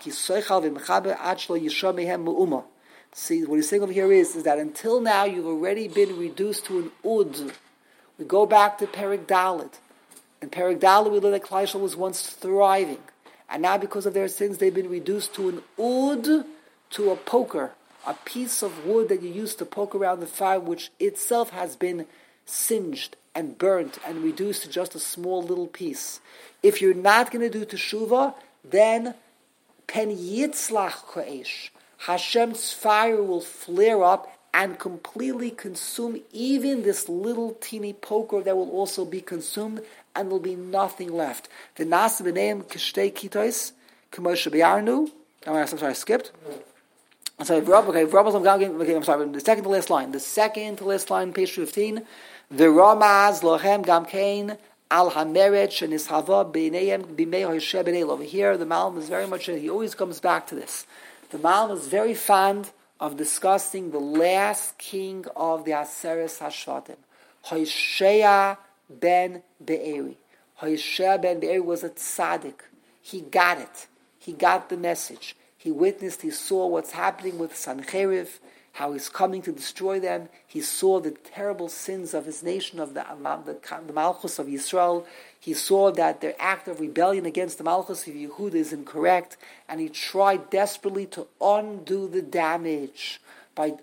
[SPEAKER 1] See, what he's saying over here is that until now you've already been reduced to an ud. We go back to Perek Dalet. In Perek Dalet we learned that Klal Yisrael was once thriving. And now because of their sins they've been reduced to an ud, to a poker. A piece of wood that you use to poke around the fire, which itself has been singed and burnt and reduced to just a small little piece. If you're not going to do teshuvah, then pen yitzlach ko'esh. Hashem's fire will flare up and completely consume even this little teeny poker that will also be consumed, and there will be nothing left. The nas b'neim kishtei kitos k'moshe b'yarnu. I'm sorry, I skipped. I'm sorry, I'm sorry, the second to last line. The second to last line, page 15. V'ramaz lochem gam kein Al Hamerech and Ishava B'neihem B'mei Hosheh B'nei. Over here, the Malm is very much, he always comes back to this. The Malm is very fond of discussing the last king of the Aseres Hashvatim, Hoshea ben Be'eri. Hoshea ben Be'eri was a tzaddik. He got it. He got the message. He witnessed, he saw what's happening with Sancheriv, how he's coming to destroy them. He saw the terrible sins of his nation, of the Malchus of Yisrael. He saw that their act of rebellion against the Malchus of Yehuda is incorrect, and he tried desperately to undo the damage by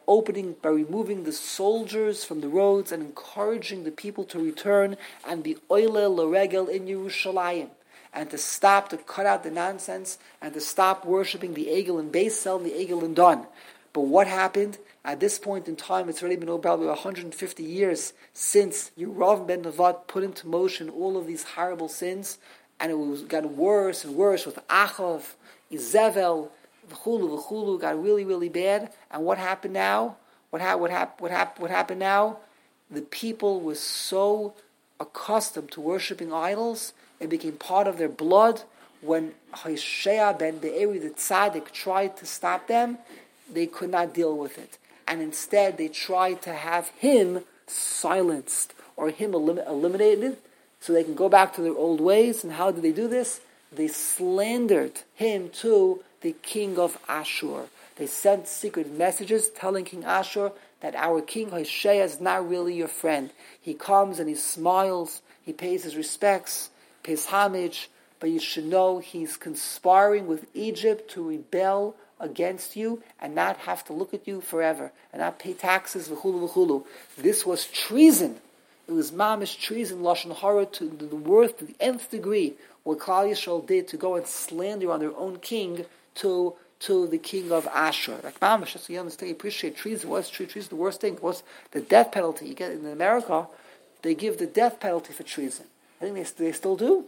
[SPEAKER 1] removing the soldiers from the roads and encouraging the people to return and be oile l'regel in Yerushalayim, and to cut out the nonsense, and to stop worshipping the Egel in Beis Sel and the Egel in Dan. But what happened? At this point in time, it's already been about 150 years since Yeravam ben Nevat put into motion all of these horrible sins, and it got worse and worse with Achav, Izevel, v'chulu, got really, really bad. And what happened now? What happened now? The people were so accustomed to worshiping idols, it became part of their blood. When Hoshea ben Be'eri, the tzaddik, tried to stop them, they could not deal with it. And instead, they tried to have him silenced or him eliminated so they can go back to their old ways. And how did they do this? They slandered him to the king of Ashur. They sent secret messages telling King Ashur that our king Hoshea is not really your friend. He comes and he smiles, he pays his respects, pays homage, but you should know he's conspiring with Egypt to rebel against you and not have to look at you forever and not pay taxes, v'chulu. This was treason. It was mamish treason, lashon hara, to the nth degree, what Klal Yisrael did to go and slander on their own king to the king of Ashur. Like mamish, that's what you understand. You appreciate treason. What's treason? The worst thing. What's the death penalty? You get in America, they give the death penalty for treason. I think they still do.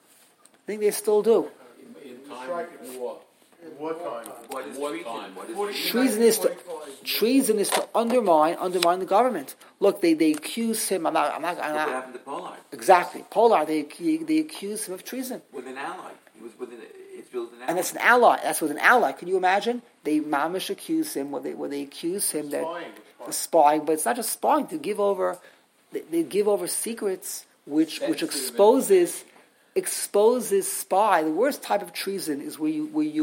[SPEAKER 2] In time of war.
[SPEAKER 3] What is treason? What is
[SPEAKER 1] Treason is to undermine the government. Look, they accuse him.
[SPEAKER 3] What happened to Pollard?
[SPEAKER 1] Exactly, Pollard. They accuse him of treason.
[SPEAKER 3] With an ally. He was with Israel's an ally.
[SPEAKER 1] And that's an ally. That's with an ally. Can you imagine? They mamish accuse him. They accuse him that spying. But it's not just spying. They give over secrets, which exposes spy. The worst type of treason is where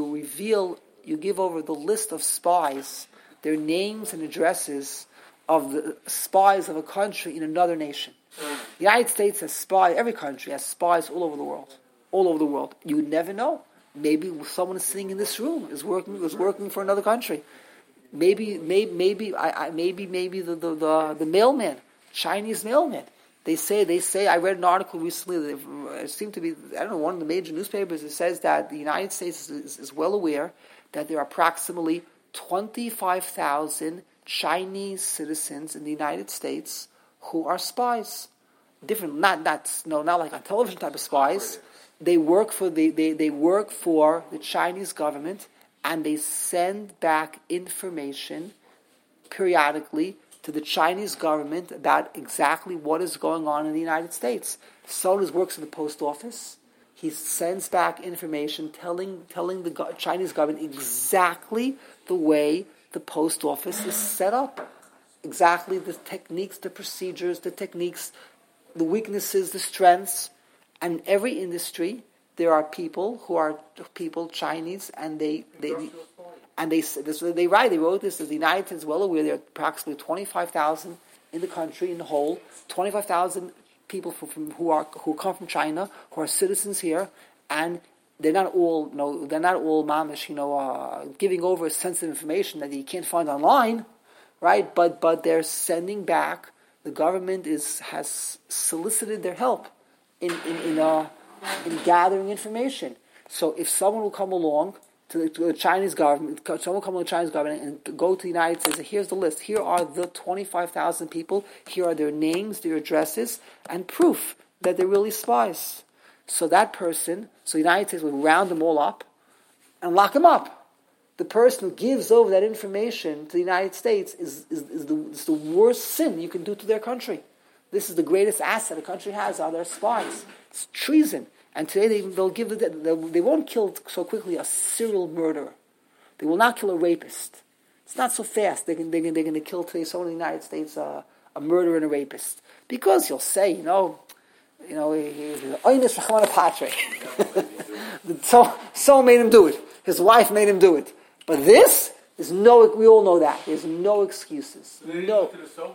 [SPEAKER 1] you give over the list of spies, their names and addresses of the spies of a country in another nation. The United States has spies, every country has spies all over the world. You would never know. Maybe someone sitting in this room is working for another country. Maybe the mailman, Chinese mailman. They say. I read an article recently. It seemed to be, one of the major newspapers. It says that the United States is well aware that there are approximately 25,000 Chinese citizens in the United States who are spies. Different, not like on television type of spies. They work for the Chinese government, and they send back information periodically to the Chinese government about exactly what is going on in the United States. Someone who works in the post office, he sends back information telling the Chinese government exactly the way the post office is set up, exactly the techniques, the procedures, the weaknesses, the strengths. And in every industry, there are people Chinese, and they wrote this, as the United States is well aware, there are approximately 25,000 in the country, in the whole, 25,000 people who come from China, who are citizens here, and they're not all mamish, giving over sensitive information that you can't find online, right? But they're sending back. The government has solicited their help in gathering information. So if someone will come along to the Chinese government, and go to the United States, and here's the list. Here are the 25,000 people. Here are their names, their addresses, and proof that they're really spies. So that person, the United States will round them all up and lock them up. The person who gives over that information to the United States is the worst sin you can do to their country.
[SPEAKER 2] This is the greatest asset a country has, are their spies. It's treason. And today they won't kill so quickly a serial murderer. They will not kill a rapist. It's not so fast. They're going to kill today someone in the United States, a murderer and a rapist. Because you'll say, he's Oinus Rachmana Patre. So made him do it. His wife made him do it. But this is we all know that. There's no excuses. No.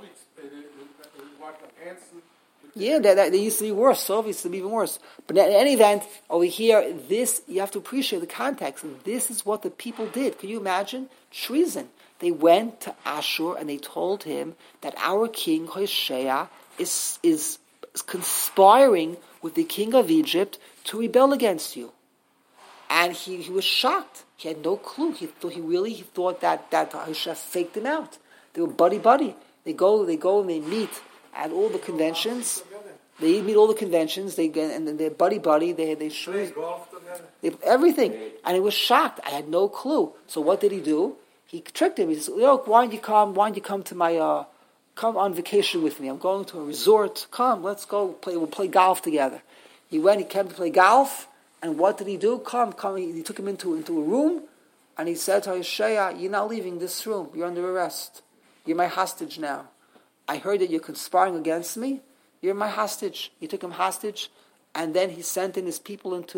[SPEAKER 2] Yeah, they used to be worse. Soviets used to be even worse. But in any event, over here, this, you have to appreciate the context. This is what the people did. Can you imagine? Treason. They went to Ashur and they told him that our king, Hoshea, is conspiring with the king of Egypt to rebel against you. And he was shocked. He had no clue. He thought that Hoshea faked him out. They were buddy. They go and they meet at all the conventions. They meet all the conventions. And then they're buddy. They shoot everything. And he was shocked. I had no clue. So what did he do? He tricked him. He said, why don't you come to my come on vacation with me? I'm going to a resort. Come, let's go play. We'll play golf together. He came to play golf. And what did he do? Come. He took him into a room, and he said to Hoshea, "You're not leaving this room. You're under arrest. You're my hostage now. I heard that you're conspiring against me. You're my hostage." He took him hostage, and then he sent in his people into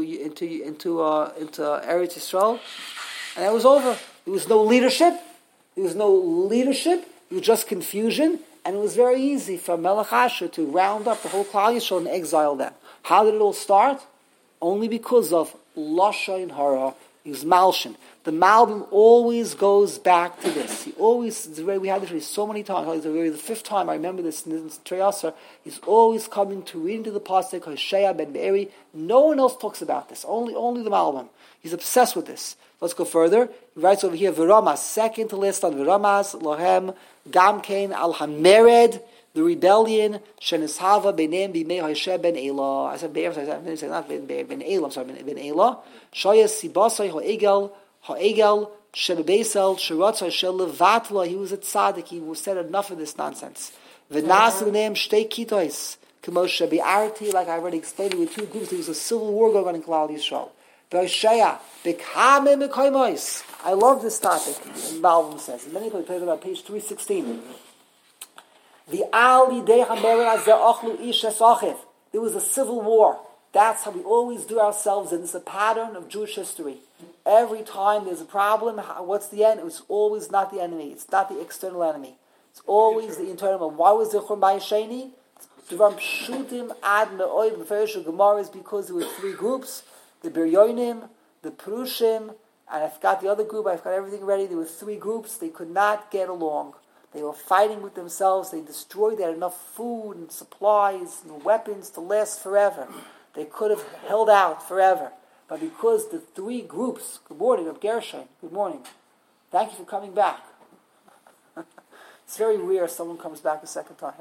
[SPEAKER 2] Eretz Yisrael, and that was over. There was no leadership. It was just confusion, and it was very easy for Melech Ashur to round up the whole Klal Yisrael and exile them. How did it all start? Only because of Lashon Hara, is Malshin. The Malbim always goes back to this. We had this so many times. It's the fifth time I remember this in Treyasar. He's always coming to read into the pasuk Hoshea ben Be'eri. No one else talks about this. Only the Malbim. He's obsessed with this. Let's go further. He writes over here, V'Ramas, second to list on V'Ramas, Lohem, Gamkein, Al Hamered, the rebellion, Shenishava Benem Bimei Hoshea ben Elah. I said Be'er, so I said not Ben Elah, I'm sorry, Ben Elah. Shoya Sibasai Ha'egel, Shebebesel, Sheratzah Shel Levatla. He was a tzaddik. He said enough of this nonsense. V'Nasu Neim Shtei Kitois, K'moshe Be'arti, like I already explained, there were two groups. There was a civil war going on in Klal Yisrael. Hoshea, Bekame Mekoimois. I love this topic. Malvin says. Many people play about page 316. The Ali Dei Hamera Ze'achlu Ish Esachiv. There was a civil war. That's how we always do ourselves, and it's a pattern of Jewish history. Every time there's a problem, what's the end? It's always not the enemy. It's not the external enemy. It's always the internal. Why was there Churban Sheni? Dvarim Pshutim Ad Me'oid. The Ferish Gemara is because there were three groups: the Biryonim, the Perushim, and I forgot the other group. I forgot everything ready. There were three groups. They could not get along. They were fighting with themselves. They destroyed. They had enough food and supplies and weapons to last forever. They could have held out forever. But because the three groups, good morning, of Gershon, good morning. Thank you for coming back. It's very rare someone comes back a second time.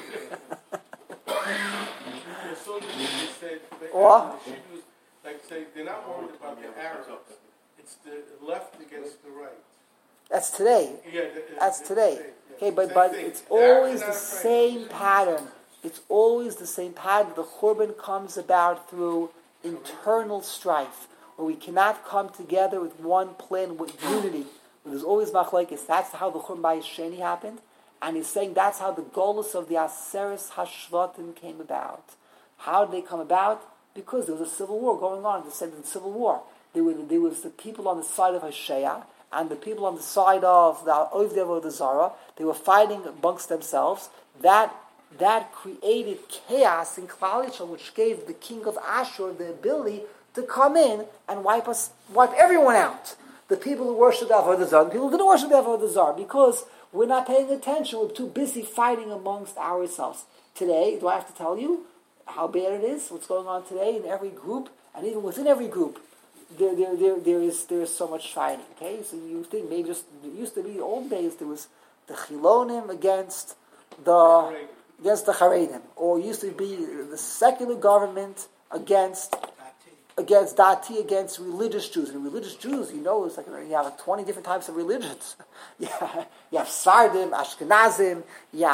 [SPEAKER 2] Or,
[SPEAKER 3] like say, they're not worried about the Arabs. It's the left against the right.
[SPEAKER 2] That's today.
[SPEAKER 3] Yeah,
[SPEAKER 2] that's today.
[SPEAKER 3] Yeah.
[SPEAKER 2] Okay, but it's always the same pattern. It's always the same pattern. The Churban comes about through internal strife, where we cannot come together with one plan, with unity. There's always machlekes. That's how the Churban Sheni happened, and he's saying that's how the golus of the Aseres Hashvatim came about. How did they come about? Because there was a civil war going on. They said in the civil war, there was the people on the side of Hoshea and the people on the side of the Ovdev of the Zara. They were fighting amongst themselves. That created chaos in Klal Yisrael, which gave the king of Ashur the ability to come in and wipe everyone out. The people who worshipped Avodah Zarah, the people who didn't worship Avodah Zarah, because we're not paying attention. We're too busy fighting amongst ourselves. Today, do I have to tell you how bad it is? What's going on today in every group, and even within every group, there is so much fighting. Okay, so you think maybe just it used to be in the old days there was the Chilonim against the Haredim, or used to be the secular government against Dati, against religious Jews. And religious Jews, it's like you have 20 different types of religions. You have Sardim, Ashkenazim, you have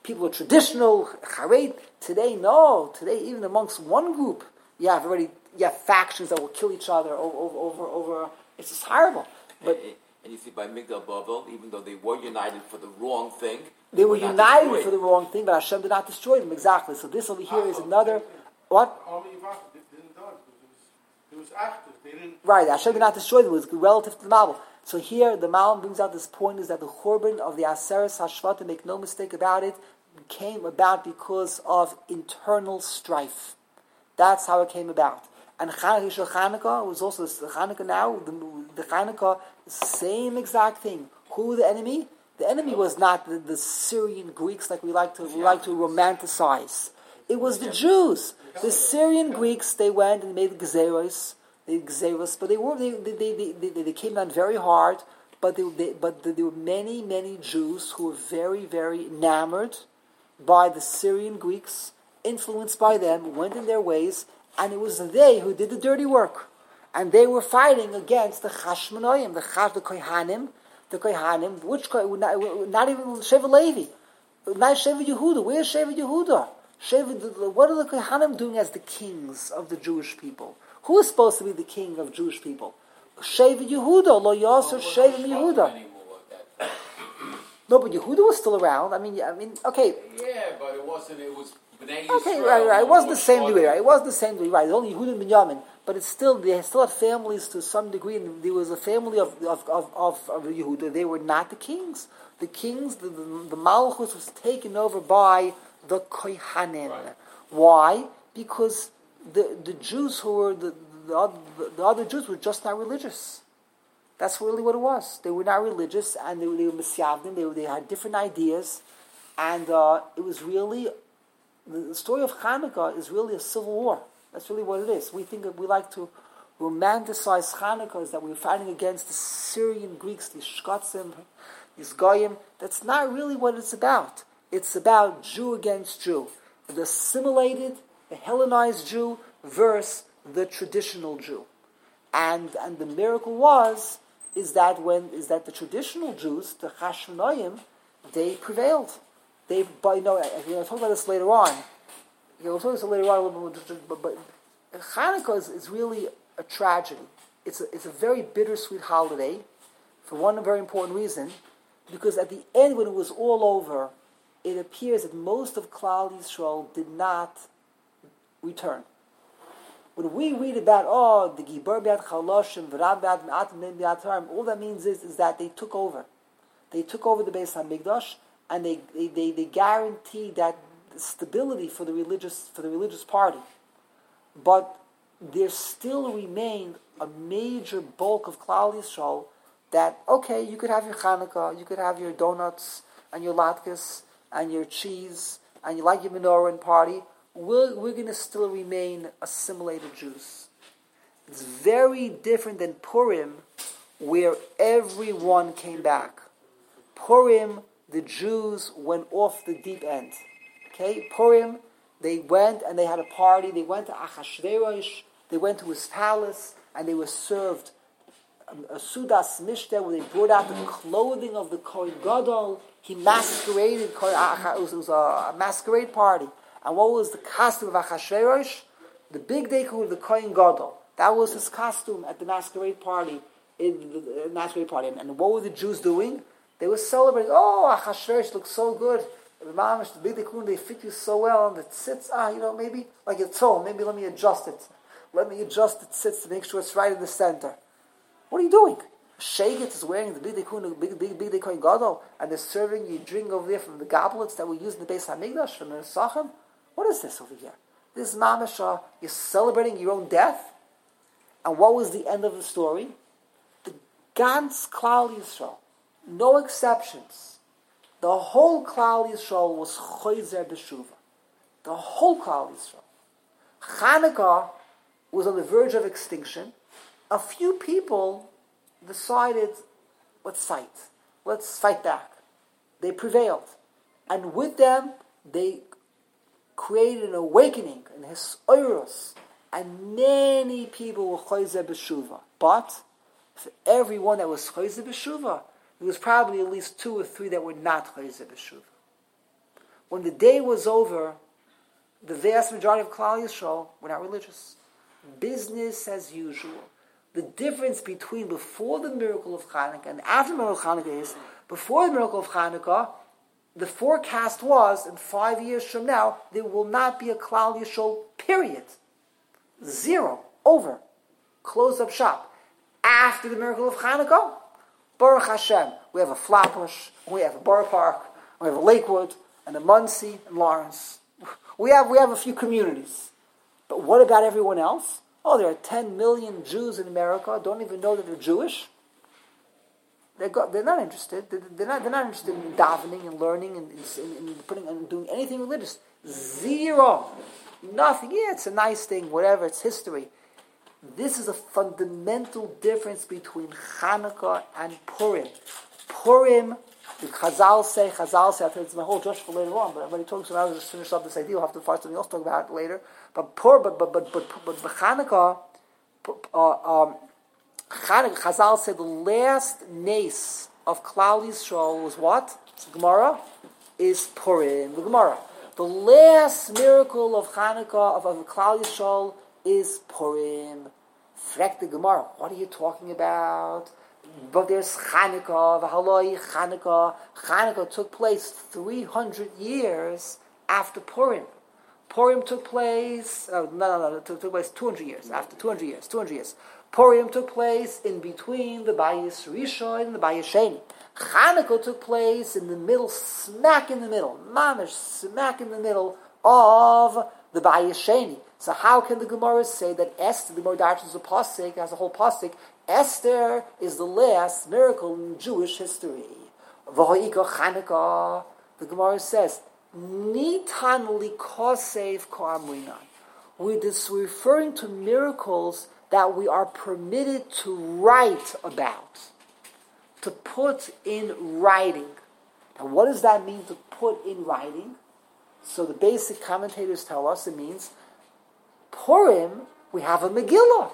[SPEAKER 2] people are traditional, chareid. Today, no. Today, even amongst one group, you have factions that will kill each other over. It's just horrible. But
[SPEAKER 5] and you see, by Migdal Bavel, even though they were united for the wrong thing,
[SPEAKER 2] they were united for the wrong thing, but Hashem did not destroy them. Exactly. So this over here is another. What?
[SPEAKER 3] Army of Achad didn't die because it was active. They didn't.
[SPEAKER 2] Right. Hashem did not destroy them. It was relative to the Malbim. So here, the Malbim brings out this point: is that the Churban of the Aseres Hashvatim, make no mistake about it, came about because of internal strife. That's how it came about. And Chanukah was also the Chanukah now. The Chanukah, same exact thing. Who were the enemy? The enemy was not the Syrian Greeks like we like to romanticize. It was the Jews. The Syrian Greeks, they went and made Gezeros, but they came down very hard. But there were many Jews who were very, very enamored by the Syrian Greeks, influenced by them, went in their ways, and it was they who did the dirty work. And they were fighting against the Chashmonaim, the Kohanim, which not even Sheva Levi, not Sheva Yehuda. Where's Sheva Yehuda? What are the Kohanim doing as the kings of the Jewish people? Who is supposed to be the king of Jewish people? Sheva Yehuda, Lo Yasser Sheva Yehuda. No, but Yehuda was still around. I mean, okay.
[SPEAKER 5] Yeah, but it wasn't. It was.
[SPEAKER 2] Okay, right. It wasn't the same way, right? It wasn't the same way, right? Only Yehuda and Binyamin, but it's still they still had families to some degree. And there was a family of Yehuda. They were not the kings. The kings, the Malchus was taken over by the Kohanim. Right. Why? Because the Jews who were the other Jews were just not religious. That's really what it was. They were not religious, and they were Messiavdim. They had different ideas, and it was really. The story of Chanukah is really a civil war. That's really what it is. We like to romanticize Chanukah as that we're fighting against the Syrian Greeks, these Shkotzim, these Goyim. That's not really what it's about. It's about Jew against Jew. The assimilated, the Hellenized Jew versus the traditional Jew. And the miracle is that the traditional Jews, the Chashmonaim, they prevailed. I'll talk about this later on. We'll talk about this later on a little bit, but Chanukah is really a tragedy. It's a very bittersweet holiday for one very important reason, because at the end, when it was all over, it appears that most of Klal Yisrael did not return. When we read about the Gibor B'Yad Chaloshim, V'Rav B'Yad Me'atim B'Yad Haram, all that means is that they took over. They took over the Beis HaMikdash, and they guaranteed that stability for the religious party. But there still remained a major bulk of Klal Yisrael that, okay, you could have your Chanukah, you could have your donuts and your latkes and your cheese and you like your menorah and party. We're going to still remain assimilated Jews. It's very different than Purim, where everyone came back. Purim, the Jews went off the deep end. Okay, Purim, they went and they had a party. They went to Achashverosh. They went to his palace and they were served a Sudas Mishter, where they brought out the clothing of the Kohen Gadol. He masqueraded. It was a masquerade party. And what was the costume of Achashverosh? The big deku of the Kohen Gadol. That was his costume at the masquerade party. And what were the Jews doing? They were celebrating. Oh, Achashverosh looks so good. The mamish, the big deku, they fit you so well. And it sits, maybe like a toe. Maybe let me adjust it. Let me adjust it sits to make sure it's right in the center. What are you doing? Shegit is wearing the big Kohen Gadol, and they're serving you drink over there from the goblets that we use in the Beis HaMikdash from the Nesachim. What is this over here? This is mamish. You're celebrating your own death. And what was the end of the story? The Gans Klal Yisrael, no exceptions. The whole Klal Yisrael was Choyzer B'Shuva. The whole Klal Yisrael. Chanukah was on the verge of extinction. A few people decided, let's fight back. They prevailed. And with them, they created an awakening in his Oros. And many people were Choyzer B'Shuva. But for everyone that was Choyzer B'Shuva, there was probably at least 2 or 3 that were not Choyzer B'Shuva. when the day was over, the vast majority of Klal Yisrael were not religious. Business as usual. The difference between before the miracle of Hanukkah and after the miracle of Hanukkah is, before the miracle of Hanukkah, the forecast was, in 5 years from now, there will not be a Klal Yisrael, period. Zero. Over. Close up shop. After the miracle of Hanukkah, Baruch Hashem, we have a Flatbush, we have a Borough Park, we have a Lakewood, and a Muncie, and Lawrence. We have a few communities. But what about everyone else? Oh, there are 10 million Jews in America, don't even know that they're Jewish. They're not interested. They're not interested in davening and learning and putting and doing anything religious. Zero. Nothing. Yeah, it's a nice thing, whatever, it's history. This is a fundamental difference between Hanukkah and Purim. Purim, the Chazal say, I'll tell you, it's my whole Josh for later on, but I've already talked, so I'll just finish up this idea. We'll have to find something else to talk about it later. But Hanukkah, Chazal said the last nace of Klal Yisrael was what? It's Gemara is Purim. The Gemara. The last miracle of Hanukkah of Klal Yisrael is Purim. Frek the Gemara. What are you talking about? But there's Hanukkah, V'haloi Hanukkah. Hanukkah took place 300 years after Purim. Purim took place, it took place 200 years, after 200 years. Purim took place in between the Bayis Rishon and the Bayis Sheni. Hanukkah took place in the middle, smack in the middle, mamish, smack in the middle of the Bayis Sheni. So how can the Gemara say that Esther, the Gemara Darshans a pasuk, has a whole pasuk, Esther is the last miracle in Jewish history. V'ho'ika Hanukkah, the Gemara says, Nitan likosev ka'amrinan. We're referring to miracles that we are permitted to write about, to put in writing. Now, what does that mean, to put in writing? So the basic commentators tell us it means Purim, we have a Megillah.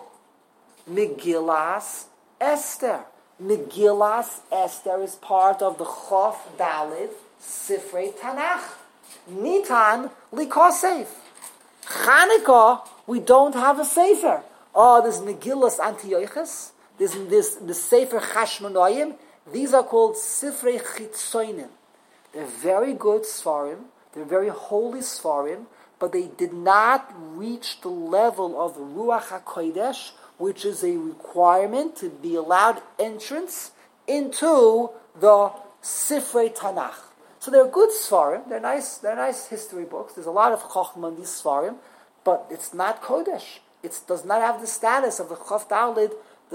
[SPEAKER 2] Megillas Esther. Megillas Esther is part of the Chof Dalid Sifrei Tanakh. Nitan likosev. Chanukah, we don't have a sefer. Oh, there's Megillas Antiochus. There's the Sefer Chashmonaim. These are called Sifrei Chitzonim. They're very good Sfarim. They're very holy Sfarim, but they did not reach the level of Ruach HaKodesh, which is a requirement to be allowed entrance into the Sifrei Tanakh. So they're good Sfarim. They're nice history books. There's a lot of Chochmah in these Sfarim, but it's not Kodesh. It does not have the status of the Chof Dalid,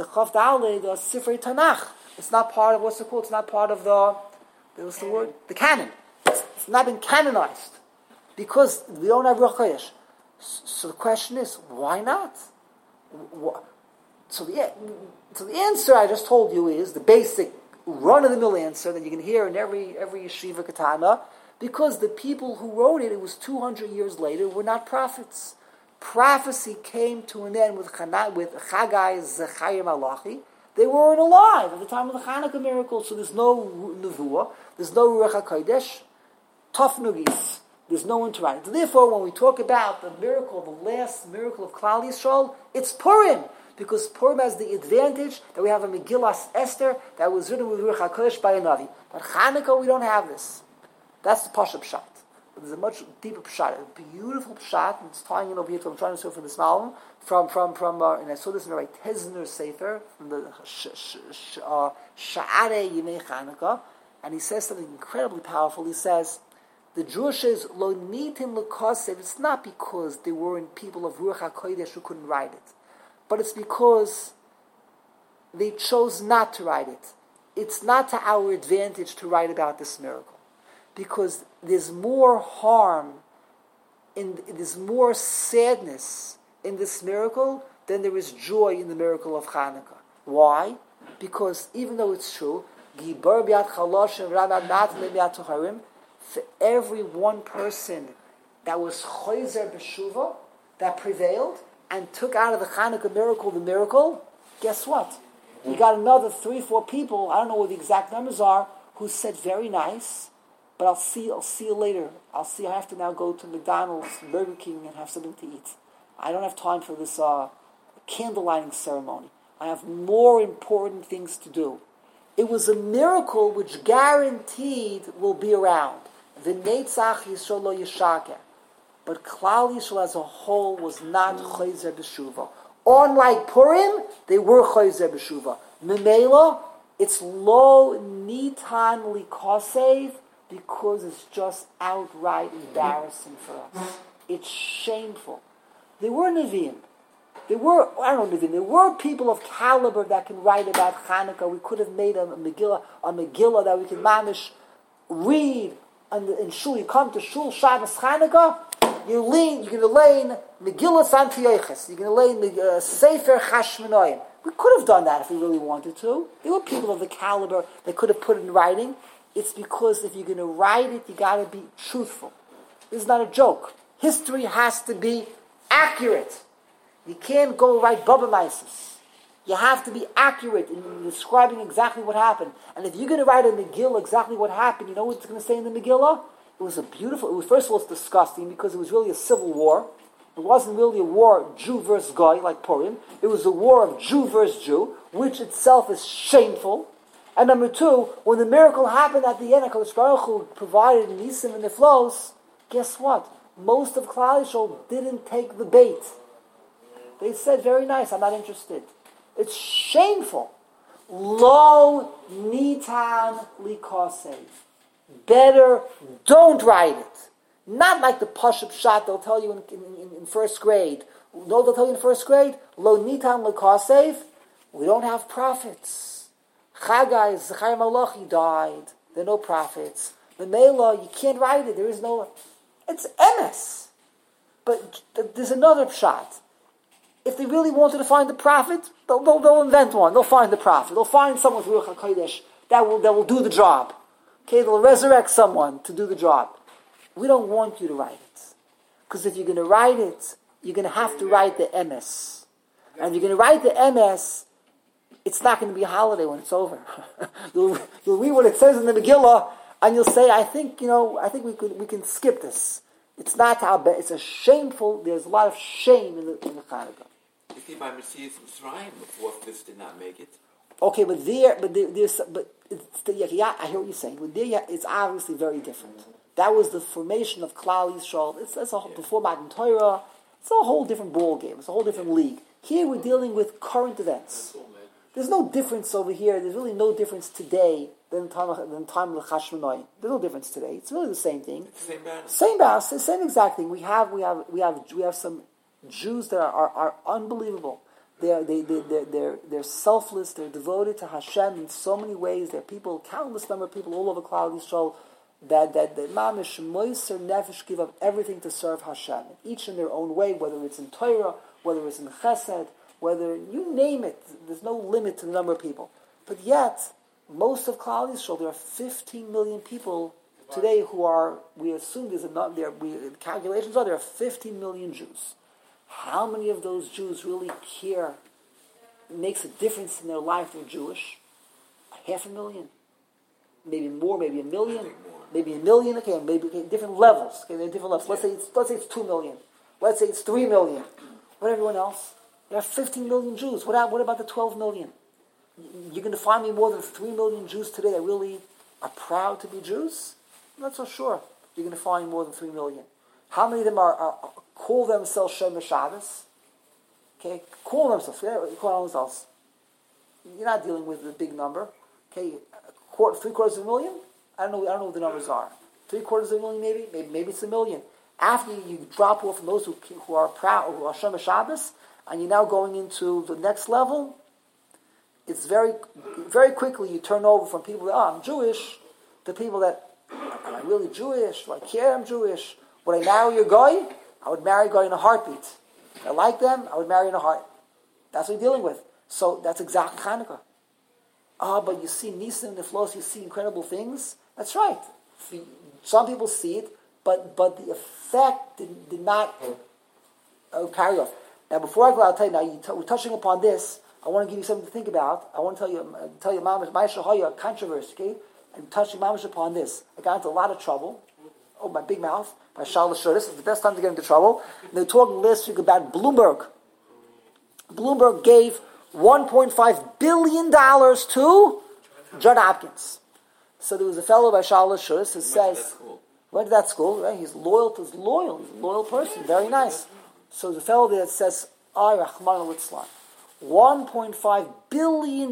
[SPEAKER 2] Sifrei Tanakh. It's not part of, what's it called? It's not part of the canon. It's not been canonized because we don't have Ruach HaKodesh. So the question is, why not? So the answer I just told you is the basic run-of-the-mill answer that you can hear in every yeshiva katana, because the people who wrote it was 200 years later, were not prophets. Prophecy came to an end with Chagai, Zechariah, Malachi. They weren't alive at the time of the Hanukkah miracle, so there's no nevuah, there's no Ruach HaKodesh, tough nugis. There's no one to write. Therefore, when we talk about the miracle, the last miracle of Klal Yisrael, it's Purim. Because Purim has the advantage that we have a Megillas Esther that was written with Ruach HaKodesh by a Navi. But Hanukkah, we don't have this. That's the Pasha Pshat. But there's a much deeper Pshat, a beautiful Pshat, and it's tying in over here to what I'm trying to say from this Malum, and I saw this in the right Tezner Sefer, from the Sha'arei Yimei Hanukkah, and he says something incredibly powerful. He says, the Jewish is lo nitin l'kosev. It's not because there weren't people of Ruach HaKodesh who couldn't write it, but it's because they chose not to write it. It's not to our advantage to write about this miracle, because there's more harm, there's more sadness in this miracle than there is joy in the miracle of Hanukkah. Why? Because even though it's true, Gibor b'yad chaloshim Rabbi Natan b'yad toharim, for every one person that was choizer b'shuva, that prevailed, and took out of the Hanukkah miracle the miracle, guess what? You got another 3-4 people, I don't know what the exact numbers are, who said very nice, but I'll see you later. I have to now go to McDonald's, Burger King, and have something to eat. I don't have time for this candle lighting ceremony. I have more important things to do. It was a miracle which guaranteed will be around. V'neitzach Yisrael lo yishaker. But Klal Yisrael as a whole was not Chayzer B'Shuva. Unlike Purim, they were Chayzer B'Shuva. Memela, it's lo nitan likosev because it's just outright embarrassing for us. It's shameful. They were Nevi'im. There were people of caliber that can write about Hanukkah. We could have made a Megillah that we could mamish read in shul. You come to shul Shabbos Hanukkah, you're going to learn Megillah Antiochus. You're going to learn Sefer Chashmonaim. We could have done that if we really wanted to. There were people of the caliber that could have put it in writing. It's because if you're going to write it, you got to be truthful. This is not a joke. History has to be accurate. You can't go write Baba Mises. You have to be accurate in describing exactly what happened. And if you're going to write a Megillah exactly what happened, you know what it's going to say in the Megillah? First of all, it's disgusting because it was really a civil war. It wasn't really a war Jew versus Goy like Purim. It was a war of Jew versus Jew, which itself is shameful. And number two, when the miracle happened at the end, HaKadosh Baruch Hu provided Nisim and Niflos, guess what? Most of Klal Yisrael didn't take the bait. They said, very nice, I'm not interested. It's shameful. Lo nitan likosev. Better don't write it. Not like the Pashup Shot they'll tell you in first grade. No, they'll tell you in first grade, Lo nitan likosev. We don't have prophets. Chagai, Zechariah Malachi died. There are no prophets. The Mela, you can't write it. There is no... It's emes. But there's another shot. If they really wanted to find the prophet, they'll invent one. They'll find the prophet. They'll find someone with Ruach HaKodesh that will do the job. Okay, they'll resurrect someone to do the job. We don't want you to write it. Because if you're going to write it, you're going to have to write the MS. And if you're going to write the MS, it's not going to be a holiday when it's over. You'll read what it says in the Megillah, and you'll say, I think we can skip this. It's not how bad. It's a shameful. There's a lot of shame in the Hanukkah.
[SPEAKER 5] You see, by Messias Mitzrayim, the fourth list did not make it.
[SPEAKER 2] Okay, I hear what you're saying. But there, it's obviously very different. That was the formation of Klal Yisrael. Before Matan Torah. It's a whole different ball game. It's a whole different league. Here we're dealing with current events. There's no difference over here. There's really no difference today than the time of the Chashmonaim. There's no difference today. It's really the same thing. Same balance. Same exact thing. We have some Jews that are unbelievable. They're selfless. They're devoted to Hashem in so many ways. There are people, countless number of people all over Klal Yisrael that mamish moiser nefesh give up everything to serve Hashem, each in their own way. Whether it's in Torah, whether it's in Chesed, whether you name it, there's no limit to the number of people. But yet, most of Klal Yisrael, there are 15 million people today who are. We assume calculations are there are 15 million Jews. How many of those Jews really care? It makes a difference in their life. They're Jewish. 500,000, maybe more, maybe 1 million, maybe 1 million. Okay, maybe different levels. Okay, they're different levels. Let's say it's 2 million. Let's say it's 3 million. What everyone else? There are 15 million Jews. What about the 12 million? You're going to find me more than 3 million Jews today that really are proud to be Jews? I'm not so sure. You're going to find more than 3 million. How many of them are call themselves Shomer Shabbos? Okay, call themselves. You're not dealing with a big number. Okay, 3/4 of a million. I don't know what the numbers are. 3/4 of a million, maybe it's 1 million. After you drop off from those who are proud, who are Shomer Shabbos, and you're now going into the next level. It's very, very quickly you turn over from people that I'm Jewish to people that am I really Jewish? Do I care I'm Jewish? Would I marry a guy? I would marry a guy in a heartbeat. If I like them, I would marry in a heart. That's what you're dealing with. So that's exactly Hanukkah. But you see Nisim and Niflos, you see incredible things. That's right. Some people see it, but the effect did not carry off. Now, before I go, I'll tell you now. We're touching upon this. I want to give you something to think about. I want to tell you, Ma'aseh Haya, a controversy. Okay, and touching mamish upon this. I got into a lot of trouble. Oh, my big mouth. By Charles Schur. This is the best time to get into trouble. And they were talking last week about Bloomberg. Bloomberg gave $1.5 billion to John Hopkins. So there was a fellow by Charles Schur who says, went to that school, right? He's loyal. He's a loyal person, very nice. So there's a fellow there that says, Ay, Rahman al-Islam. $1.5 billion.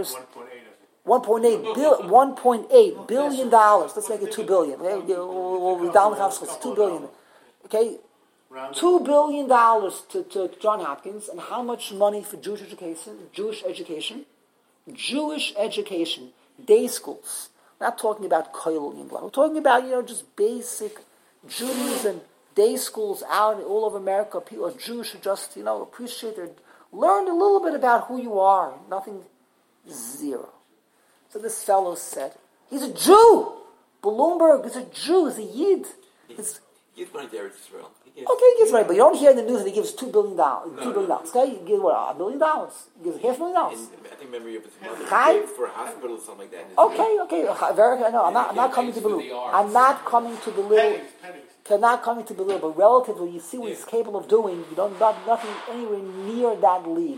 [SPEAKER 2] $1.8 billion. Let's make it $2 billion. We'll down the house. It's $2 billion. Okay, $2 billion to John Hopkins, and how much money for Jewish education? Jewish education, day schools. We're not talking about kollel in blood. We're talking about just basic Judaism, day schools out all over America. People are Jewish who just appreciate learn a little bit about who you are. Nothing, zero. So this fellow said, he's a Jew. Bloomberg is a Jew. He's a Yid.
[SPEAKER 5] He's money to Eretz Israel.
[SPEAKER 2] Okay, he gives money, but you don't hear in the news that he gives $2 billion. $2 billion. Okay, he gives $1 billion. He gives $500,000.
[SPEAKER 5] I think memory of his mother for a hospital or something like that.
[SPEAKER 2] Okay. Very. No, I'm not coming to belittle. I'm not coming to belittle. I'm not coming to belittle, but relatively, you see what he's capable of doing. You don't nothing anywhere near that league.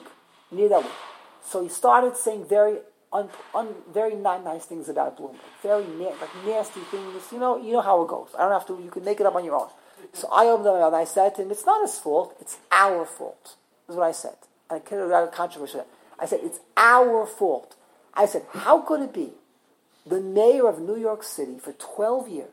[SPEAKER 2] So he started saying very not nice things about Bloomberg. Very nasty things. You know how it goes. I don't have to. You can make it up on your own. So I opened up and I said to him, it's not his fault, it's our fault. This is what I said. And I carried out a controversy. I said, it's our fault. I said, how could it be the mayor of New York City for 12 years,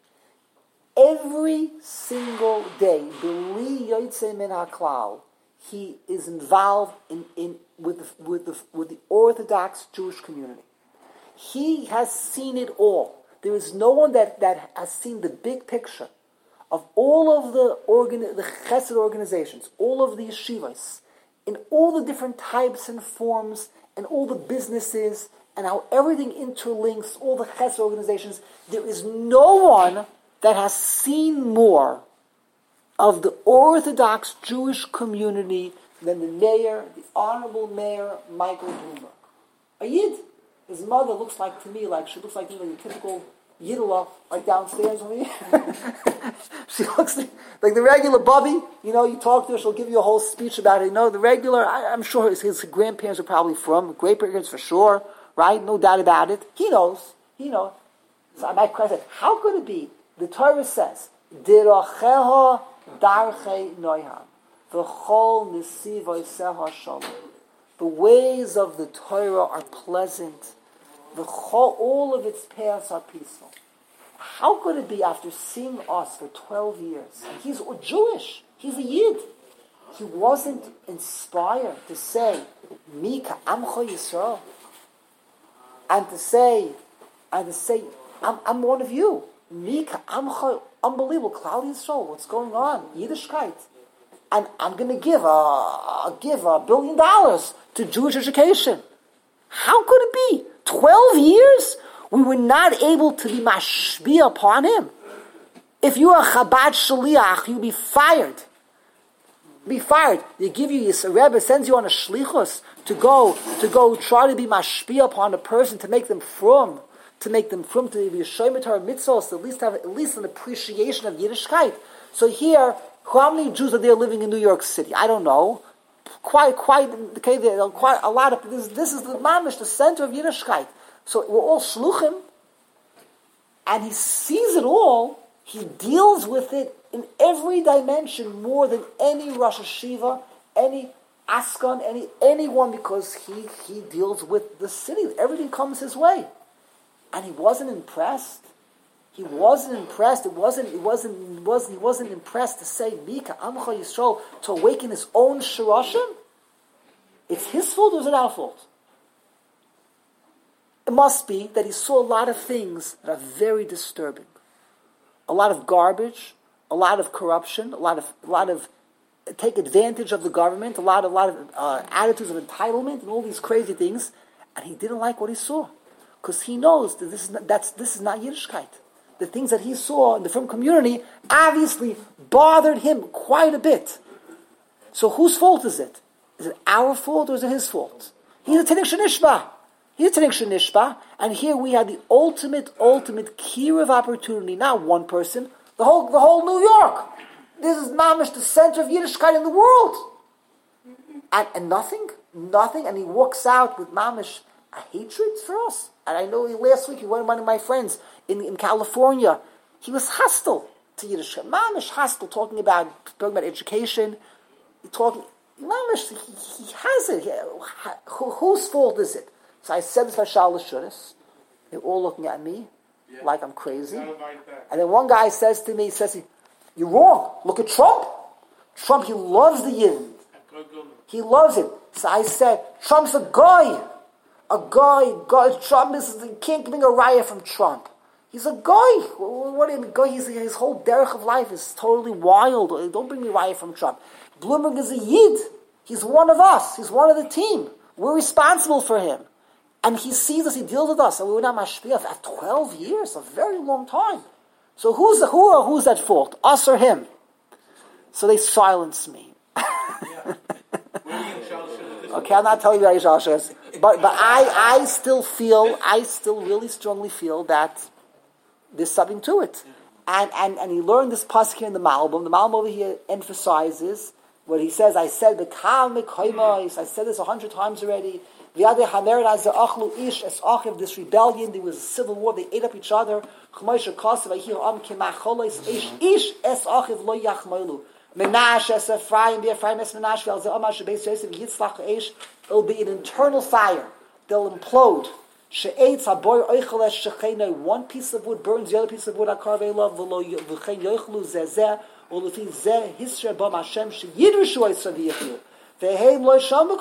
[SPEAKER 2] every single day, b'li yotzei min haklal, he is involved with the Orthodox Jewish community. He has seen it all. There is no one that has seen the big picture of all of the chesed organizations, all of the yeshivas, in all the different types and forms, and all the businesses, and how everything interlinks, all the chesed organizations. There is no one that has seen more of the Orthodox Jewish community than the mayor, the honorable mayor, Michael Bloomberg. A Yid. His mother looks like she looks like a typical Yidela, like downstairs over here. She looks like the regular Bubby. You talk to her, she'll give you a whole speech about it. The regular, I'm sure his grandparents are probably from, great-parents for sure, right? No doubt about it. He knows. So my question is, how could it be? The Torah says, Diracheha darchei noiham, v'chol nisivoi seha shalom. The ways of the Torah are pleasant. All of its paths are peaceful. How could it be after seeing us for 12 years, and he's Jewish, he's a Yid, he wasn't inspired to say, Mika Amcha Yisrael, and to say, I'm one of you. Mika Amcha, unbelievable, Klal Yisrael, what's going on? Yiddishkeit. And I'm going to give $1 billion to Jewish education. How could it be? 12 years? We were not able to be mashbiah upon him. If you are a Chabad Shaliach, you'll be fired. Be fired. They give you, a Rebbe sends you on a shlichus to go try to be mashbiah upon a person, to make them frum, to be Yeshayim Torah mitzvos, to at least an appreciation of Yiddishkeit. So here, how many Jews are there living in New York City? I don't know. Quite a lot of this is the mamish, the center of Yiddishkeit. So we're all shluchim, and he sees it all. He deals with it in every dimension more than any Rosh Hashiva, any Askan, anyone, because he deals with the city. Everything comes his way, and he wasn't impressed. He wasn't impressed. He wasn't impressed to say Mika Amcha Yisrael, to awaken his own shirashim. It's his fault, or is it our fault? It must be that he saw a lot of things that are very disturbing. A lot of garbage, a lot of corruption, a lot of take advantage of the government, a lot of attitudes of entitlement, and all these crazy things, and he didn't like what he saw, because he knows that this is not Yiddishkeit. The things that he saw in the frum community obviously bothered him quite a bit. So whose fault is it? Is it our fault or is it his fault? He's a Tinnik Shenishma. Here's Tzadik Shenishba, and here we had the ultimate key of opportunity. Not one person, the whole New York. This is mamish, the center of Yiddishkeit in the world. And nothing, and he walks out with mamish a hatred for us. And I know last week he went with one of my friends in California. He was hostile to Yiddishkeit, mamish hostile, talking about education, mamish. He has it. Whose fault is it? So I said this by Shal Shudas. They're all looking at me like I'm crazy. And then one guy says to me, "You're wrong. Look at Trump. Trump, he loves the Yidden. He loves it." So I said, Trump's a guy. Trump you can't bring a riot from Trump. He's a guy. What do you mean, guy? His whole derech of life is totally wild. Don't bring me a riot from Trump. Bloomberg is a Yid. He's one of us. He's one of the team. We're responsible for him. And he sees us, he deals with us, and we were not mashpia for 12 years, a very long time. So who's at fault? Us or him? So they silence me. Okay, I'm not telling you Shal Shudas, but I still really strongly feel that there's something to it. And he learned this pasuk here in the Malbim. The Malbim over here emphasizes what he says. I said this 100 times already. This rebellion, there was a civil war, they ate up each other. It'll be an internal fire. They'll implode. One piece of wood burns the other piece of wood. Therefore,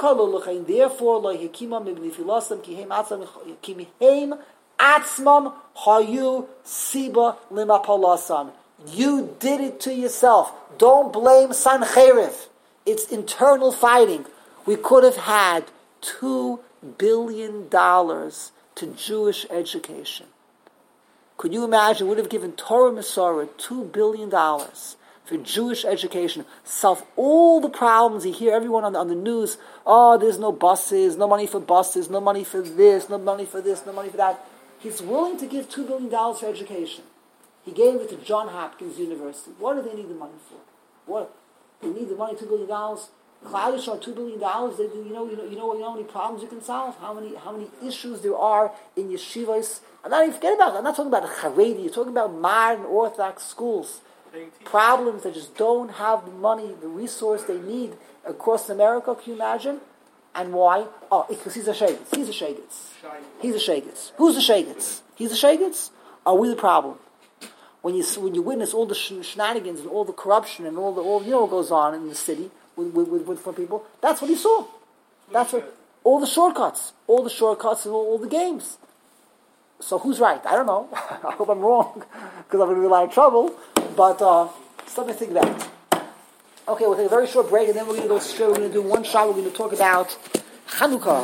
[SPEAKER 2] you did it to yourself. Don't blame Sancheriv. It's internal fighting. We could have had $2 billion to Jewish education. Could you imagine? We would have given Torah Masorah $2 billion for Jewish education. Solve all the problems. You hear everyone on the news, there's no buses, no money for buses, no money for this, no money for this, no money for that. He's willing to give $2 billion for education. He gave it to Johns Hopkins University. What do they need the money for? What? They need the money, $2 billion. Kladish are $2 billion. You know how many problems you can solve? How many issues there are in yeshivas? I'm not talking about a Haredi. You're talking about modern Orthodox schools. Problems that just don't have the money, the resource they need across America. Can you imagine? And why? Because he's a Shegitz. He's a Shegitz. Who's the Shegitz? He's a Shegitz? Are we the problem? When you witness all the shenanigans and all the corruption and all what goes on in the city with people, that's what he saw. That's what all the shortcuts and all the games. So who's right? I don't know. I hope I'm wrong because I'm going to be in a lot of trouble. But something to think about. Okay, we'll take a very short break and then we're going to go straight. We're going to do one shot. We're going to talk about Chanukah.